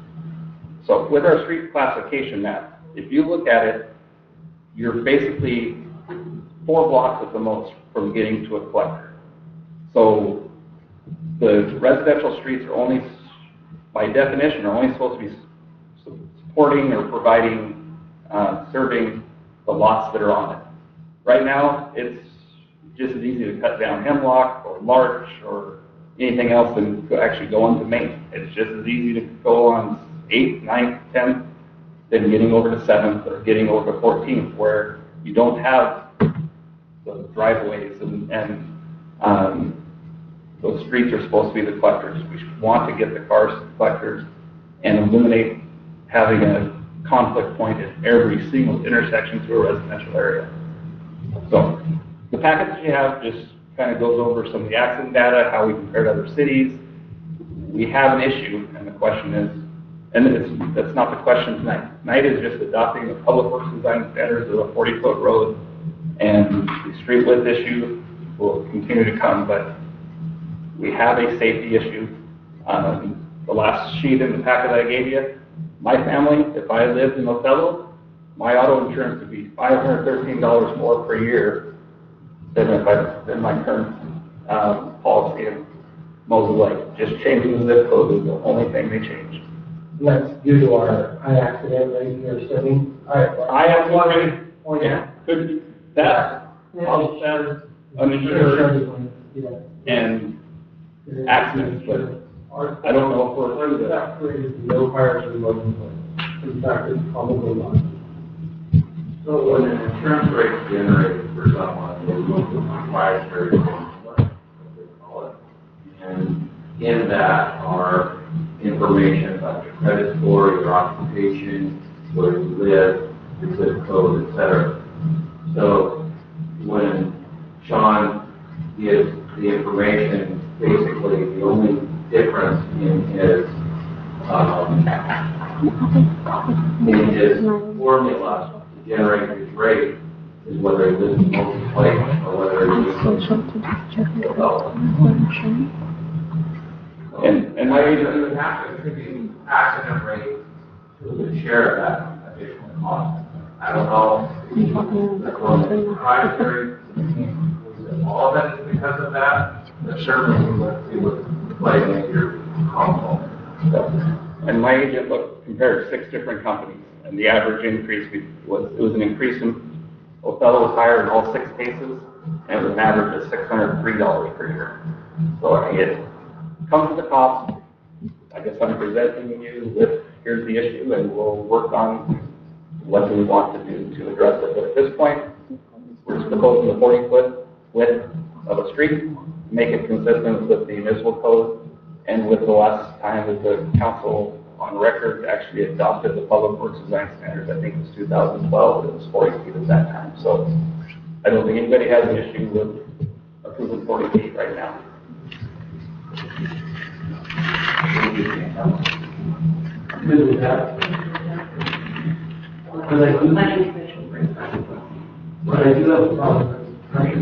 So with our street classification map, if you look at it, you're basically four blocks at the most from getting to a collector. So the residential streets are only, by definition, are only supposed to be supporting or providing, uh, serving the lots that are on it. Right now, it's just as easy to cut down Hemlock or Larch or anything else than to actually go into Main. It's just as easy to go on eighth, ninth, tenth than getting over to seventh or getting over to fourteenth, where you don't have the driveways and, and um, those streets are supposed to be the collectors. We want to get the cars to the collectors and eliminate having a conflict point at every single intersection through a residential area. So the packet that you have just kind of goes over some of the accident data, how we compare to other cities. We have an issue, and the question is, and it's, that's not the question tonight. Tonight is just adopting the public works design standards of a forty foot road and the street width issue will continue to come, but we have a safety issue. Um, the last sheet in the packet that I gave you, my family, if I lived in Othello, my auto insurance would be five hundred thirteen dollars more per year than if I, than my current, um, policy in Moses Lake. Just changing the zip code is the only thing they changed. And that's due to our high accident rate you're assuming. I have one, yeah, could, that, all that, uninsured, Yeah. and accidents, but I don't know if we're through that. That rate is no higher than Moses Lake. In fact, it's probably not. So when an insurance rate is generated for someone, they look at the proprietary what they call it. And in that are information about your credit score, your occupation, where you live, your zip code, et cetera. So when Sean gives the information, basically the only difference in his um, in his formula to generate his rate is whether he lives in Moses Lake or whether he lives in Othello. And, and My my agent agent, would have to attribute accident rate to the share of that additional cost. I don't know. The proprietary, all of it is because of that, but certainly let's see what play major component. and my agent looked, compared six different companies, and the average increase was, it was an increase in, Othello was higher in all six cases, and it was an average of six hundred three dollars per year. So I mean, it comes to the cost. I guess I'm presenting you with, here's the issue, and we'll work on what we want to do to address it. But at this point, we're just proposing the forty foot width of a street, make it consistent with the municipal code, and with the last time that the council on record actually adopted the Public Works Design Standards, I think it was two thousand twelve, it was forty feet at that time. So I don't think anybody has an issue with approving forty feet right now. Good with that. But I do, but I do have a problem.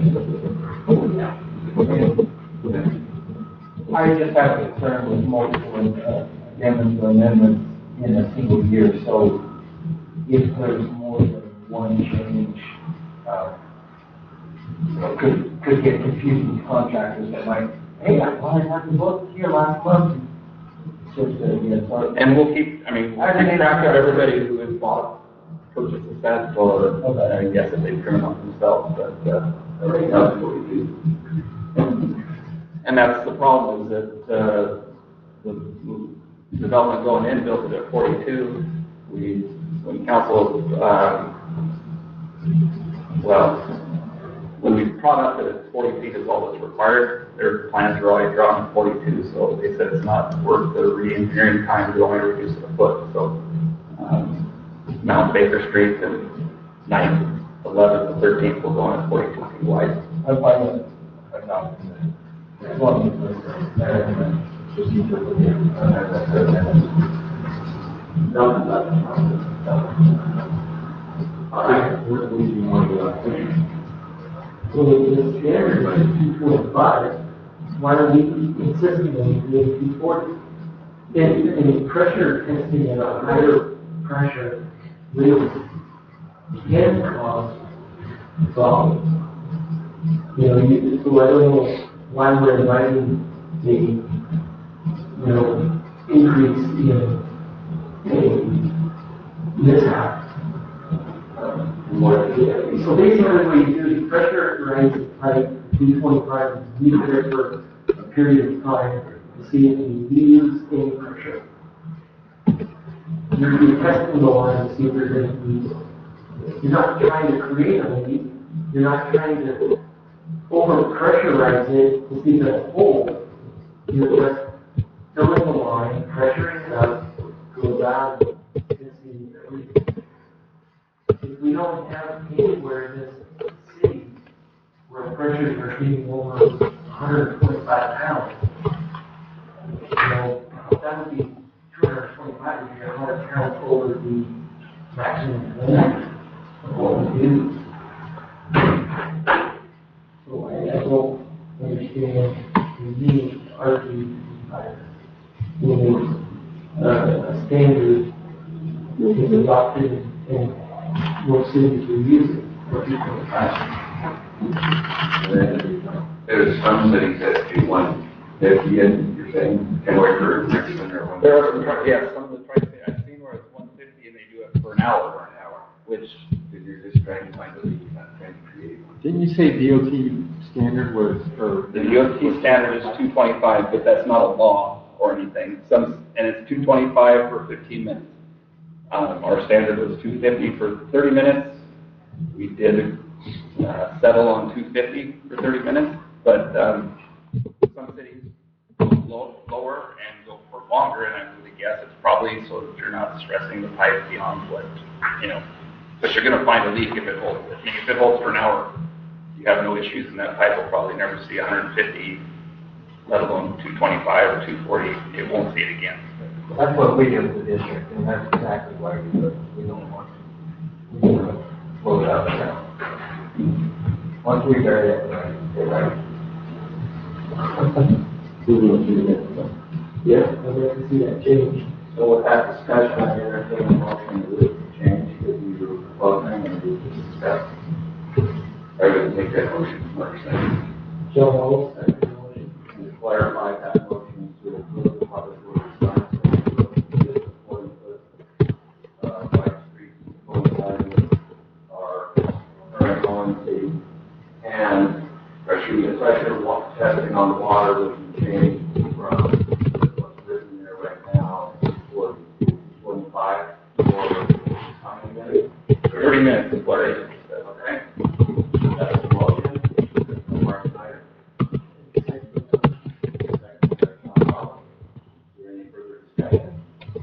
I just have a concern with multiple uh, amendments or amendments in a single year, so if there's more than one change, uh, it could, could get confusing to contractors that might, hey, I thought I had to look here last month. Just, uh, yeah, so. And we'll keep, I mean, we'll keep track of everybody who has bought, purchased a set, or, Okay. I guess if they trim up themselves, but, uh, everything else is what we do. And that's the problem, is that, uh, the development going in built it at forty-two. We, when council, um, well, when we brought up that it's forty feet is all that's required, their plans are already drawn at forty-two, so they said it's not worth the re-engineering time to only reduce it a foot. So, um, Mount Baker Street and ninth, eleventh, and thirteenth will go on at forty-two feet wide. I'm fine with it. I'm not. As long as it's, uh, procedure with it. All right, where do you want to go? So the standard is two point five, why are we consistently doing two forty? And, and pressure tends to be at a higher pressure, really can cause problems. You know, you, so I don't know why we're inviting the, you know, increase in, in mishap. So basically what you do is pressurize the pipe, two twenty-five, leave it there for a period of time to see if you lose any pressure. You're, you're testing the line to see if there's any leak. You're not trying to create a leak, you're not trying to over pressurize it to see if it's full. You're just filling the line, pressuring it up to allow it to see if it leaks. If we don't have anywhere in this city where pressures are getting over one hundred twenty-five pounds, you know, that would be two hundred twenty-five if you're one hundred pounds over the maximum limit of what we do. So I, I don't understand the need R P higher. When there's, uh, a standard is adopted and most cities will use it for people. There's some cities that do one, if you, you're saying, can work for Richmond or one. There are some, tri- yeah, some of the tri I've seen where it's one fifty and they do it for an hour. For an hour, which, if you're just trying to find a leak, not trying to create one. Didn't you say D O T standard was, or? The D O T standard is two twenty-five, but that's not a law or anything. Some, and it's two twenty-five for fifteen minutes. Um, our standard was two fifty for thirty minutes. We did, uh, settle on two fifty for thirty minutes, but, um, some cities go low, lower and go for longer, and I would guess it's probably so that you're not stressing the pipe beyond what, you know, but you're gonna find a leak if it holds. I mean, if it holds for an hour, you have no issues, and that pipe will probably never see one hundred fifty, let alone two twenty-five or two forty. It won't see it again. That's what we do with the district, and that's exactly why we do it. We don't want to, we want to blow it up and down. Once we bury it, we're right. Yeah, I'd like to see that change. So with that discussion, I entertain a motion to leave the change that we were proposing and we discussed. I would make that motion, Mark second. Joe Holmes, second motion. To clarify that motion to include the public works signs and forty foot, uh, White Street, forty signs are current on the, and pressure, pressure wa- testing on the water, which can change from what's written there right now to twenty-five or how many minutes? Thirty minutes is what it is. Okay. That's the motion. Mark Snyder. Second by Tom Rollins. Is there any further discussion?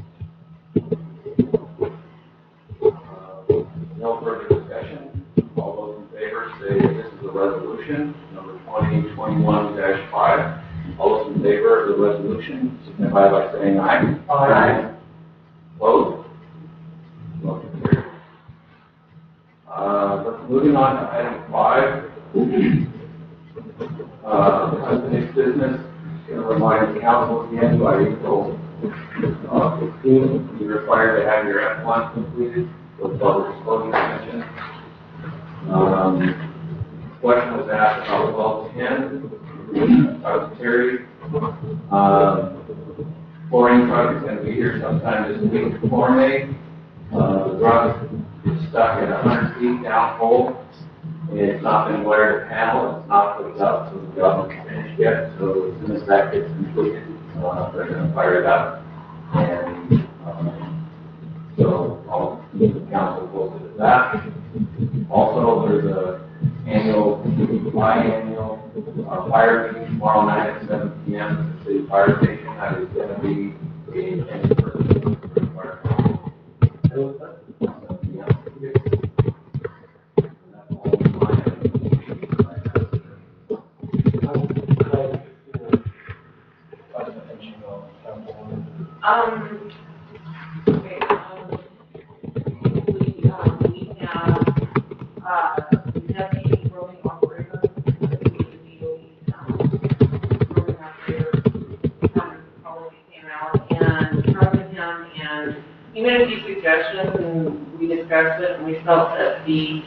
Uh, No further discussion. All those in favor say this is a resolution, number twenty twenty-one dash five. All those in favor of the resolution, signify by saying aye. Aye. Opposed? Motion carries. Uh, let's moving on to item five. Uh, unfinished business. Just going to remind the council again by April uh, fifteenth, you're required to have your F one completed with public disclosure mentioned. Um, question was asked about twelve ten, uh, Terry. Um, Pouring truck is going to be here sometime this week before May. Uh, the truck is stuck at one hundred feet down hole. It's not been wired to panel, it's not hooked up, so the job isn't finished yet. So as soon as that gets completed, uh, they're going to fire it up. And um, so I'll keep the council posted of that. Also, there's a annual, biannual uh, fire meeting tomorrow night at seven P M at the city fire station. That is going to be a any person for the fire. Um, okay, um, we, um, we have, uh, deputy roaming operator, the roaming operator, um, probably came out and talked with him, and he made a few suggestions, and we discussed it, and we felt that the,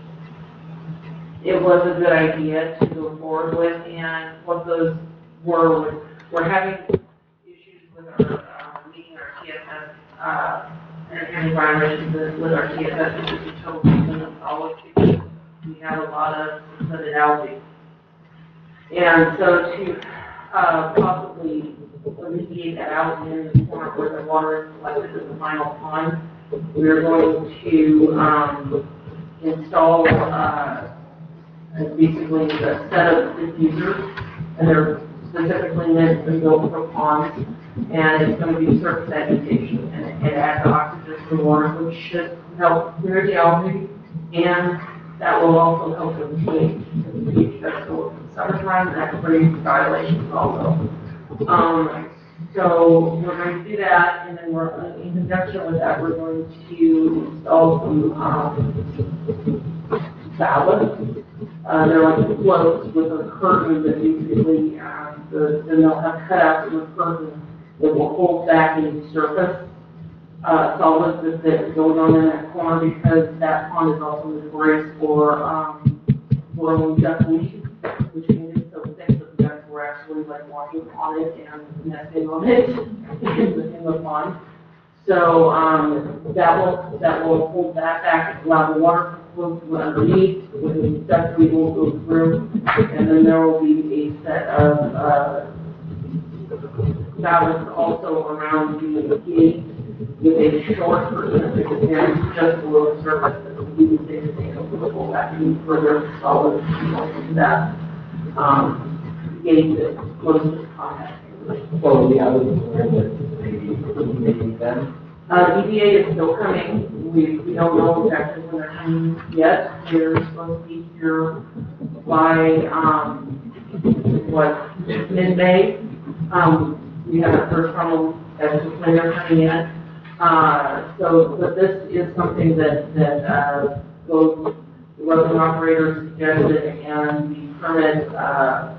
it was a good idea to go forward with, and what those were, we're having issues with our, uh, meeting our T S S, uh, and any violations with with our T S S, which is a total clean of solid, because we have a lot of suspended algae. And so to, uh, possibly alleviate that out in the point where the water is collected in the final pond, we're going to, um, install, uh, basically a set of diffusers, and they're specifically meant to built for ponds, and it's going to be surface agitation, and it adds oxygen to the water, which should help clear the algae, and that will also help with the pH. The pH does go up in the summertime, and that brings violations also. Um, so we're going to do that, and then we're, in conjunction with that, we're going to install some, um, ballasts, Uh, they're like floats with a curtain that basically, uh, the, then they'll have cutouts in the curtain that will hold back any surface, uh, solids that, that goes on in that corner, because that pond is also notorious for, um, growing duckweed, which can get so thick that the ducks were actually like walking on it and nesting on it in the, in the pond. So, um, that will, that will hold that back, allow the water to flow through underneath, when the duckweed will go through, and then there will be a set of, uh, ballasts also around the gate with a short curtain that extends just below the surface that will be the same thing, it will pull back any further solids into that, um, gate that closes contact. So the other concern that maybe, maybe then, Uh, E D A is still coming. We, we don't know exactly when they're coming yet. They're supposed to be here by, um, what, mid-May. Um, we haven't heard from them as to when they're coming in. Uh, so, but this is something that, that, uh, both the road operators suggested and the permit, uh,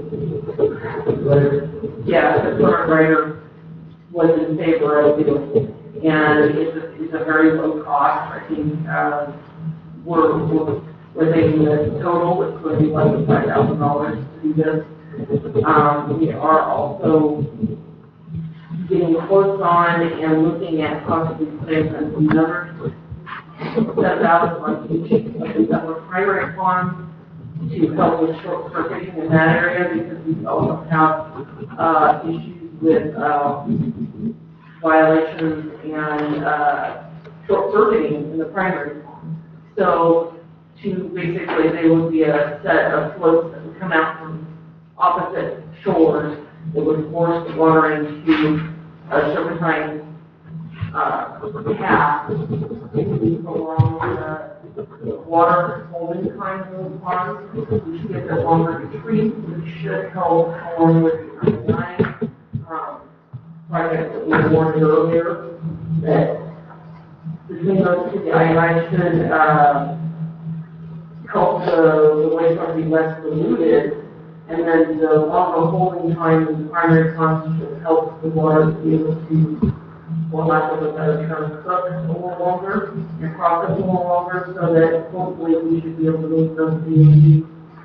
yeah, the permit writer was in favor of doing. And it's a, it's a very low cost. I think, uh, we're, we're, we're thinking that total it's going to be less than five thousand dollars to do this. Um, we are also getting quotes on and looking at possibly putting another set out on each of the primary farm to help with short circuiting in that area, because we also have, uh, issues with, um, violations and, uh, short circuiting in the primary farm. So, to basically, they would be a set of floats that would come out from opposite shores that would force the water into a serpentine, uh, path along the water holding kind of those ponds, which gives it longer retreat, which should help along with the nine, um, project that we warned earlier, that between those two, the I N I should, uh, help the, the wastewater be less polluted, and then the longer holding time in the primary ponds should help the water to be able to, for lack of a better term, cook a little longer and process a little longer, so that hopefully we should be able to make those things,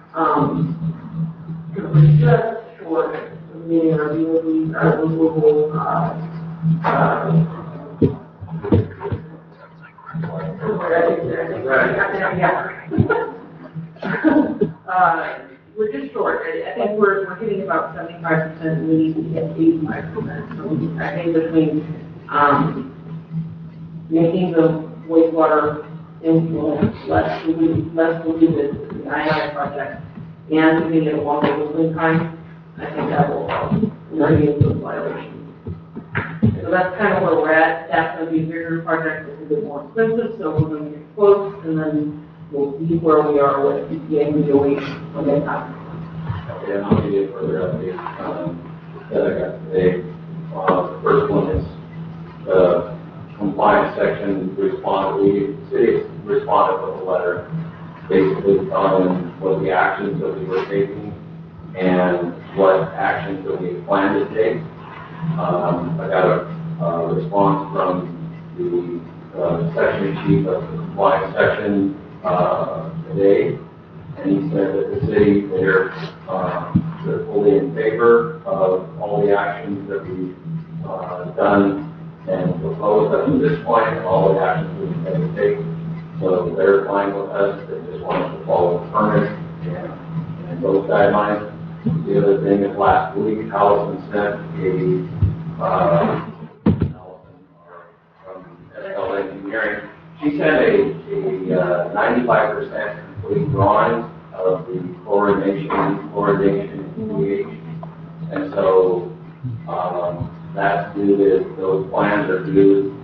um, because we're just short of meeting our D O D, uh, removal, uh, uh, I think, I think, yeah. uh, we're just short. I, I think we're, we're hitting about seventy-five percent, and we need to get eighty-five percent. So I think between, um, making the wastewater influence less polluted, less polluted, the I N I project, and giving it a longer holding time, I think that will help remediate those violations. So that's kind of where we're at. That's going to be a bigger project, it's a bit more expensive, so we're going to get quotes, and then we'll see where we are with E P A and D O H when they come. Okay, and I'll give you a further update, um, that I got today. Uh, the first one is the compliance section responded, we, city responded with a letter, basically telling what the actions that we were taking and what actions that we plan to take. Um, I got a, uh, response from the, uh, section chief of the compliance section, uh, today, and he said that the city, they're, um, they're fully in favor of all the actions that we've, uh, done and proposed up to this point, and all the actions we intend to take. So they're fine with us, they just want us to follow the permit and, and those guidelines. The other thing is last week, Allison sent a, uh, Allison, or from S L Engineering, she sent a, a uh, ninety-five percent complete drawing of the chlorination, chlorination, and pH. And so, um, that's due to, those plans are due,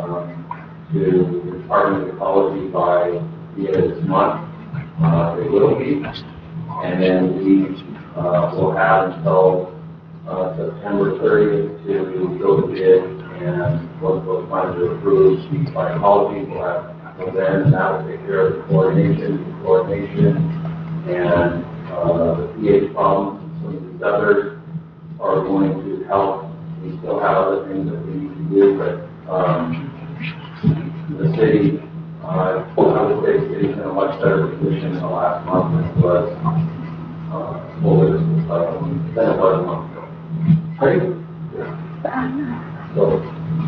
um, to the Department of Ecology by the end of this month. Uh, they will be. And then we, uh, will have until, uh, September thirtieth to go to bid, and once those plans are approved, by ecology, we'll have, well, then that will take care of the coordination, coordination, and, uh, the pH problems, some of these others are going to help. We still have other things that we need to do, but, um, the city, uh, I would say the city's in a much better position in the last month than it was, uh, over this, uh, than it was a month ago. Great. So,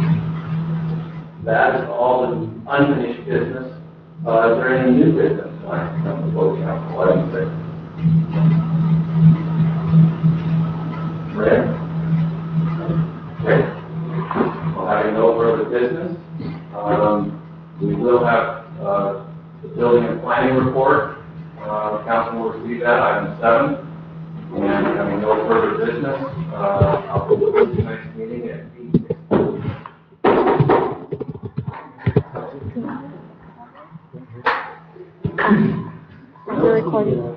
that is all the unfinished business. Uh, is there any new business tonight from the board council? What do you think? Red? Okay. Well, having no further business, um, we will have, uh, the building and planning report. Uh, council will receive that, item seven. And having no further business, uh, I'll close tonight's meeting at eight sixteen. Are you recording?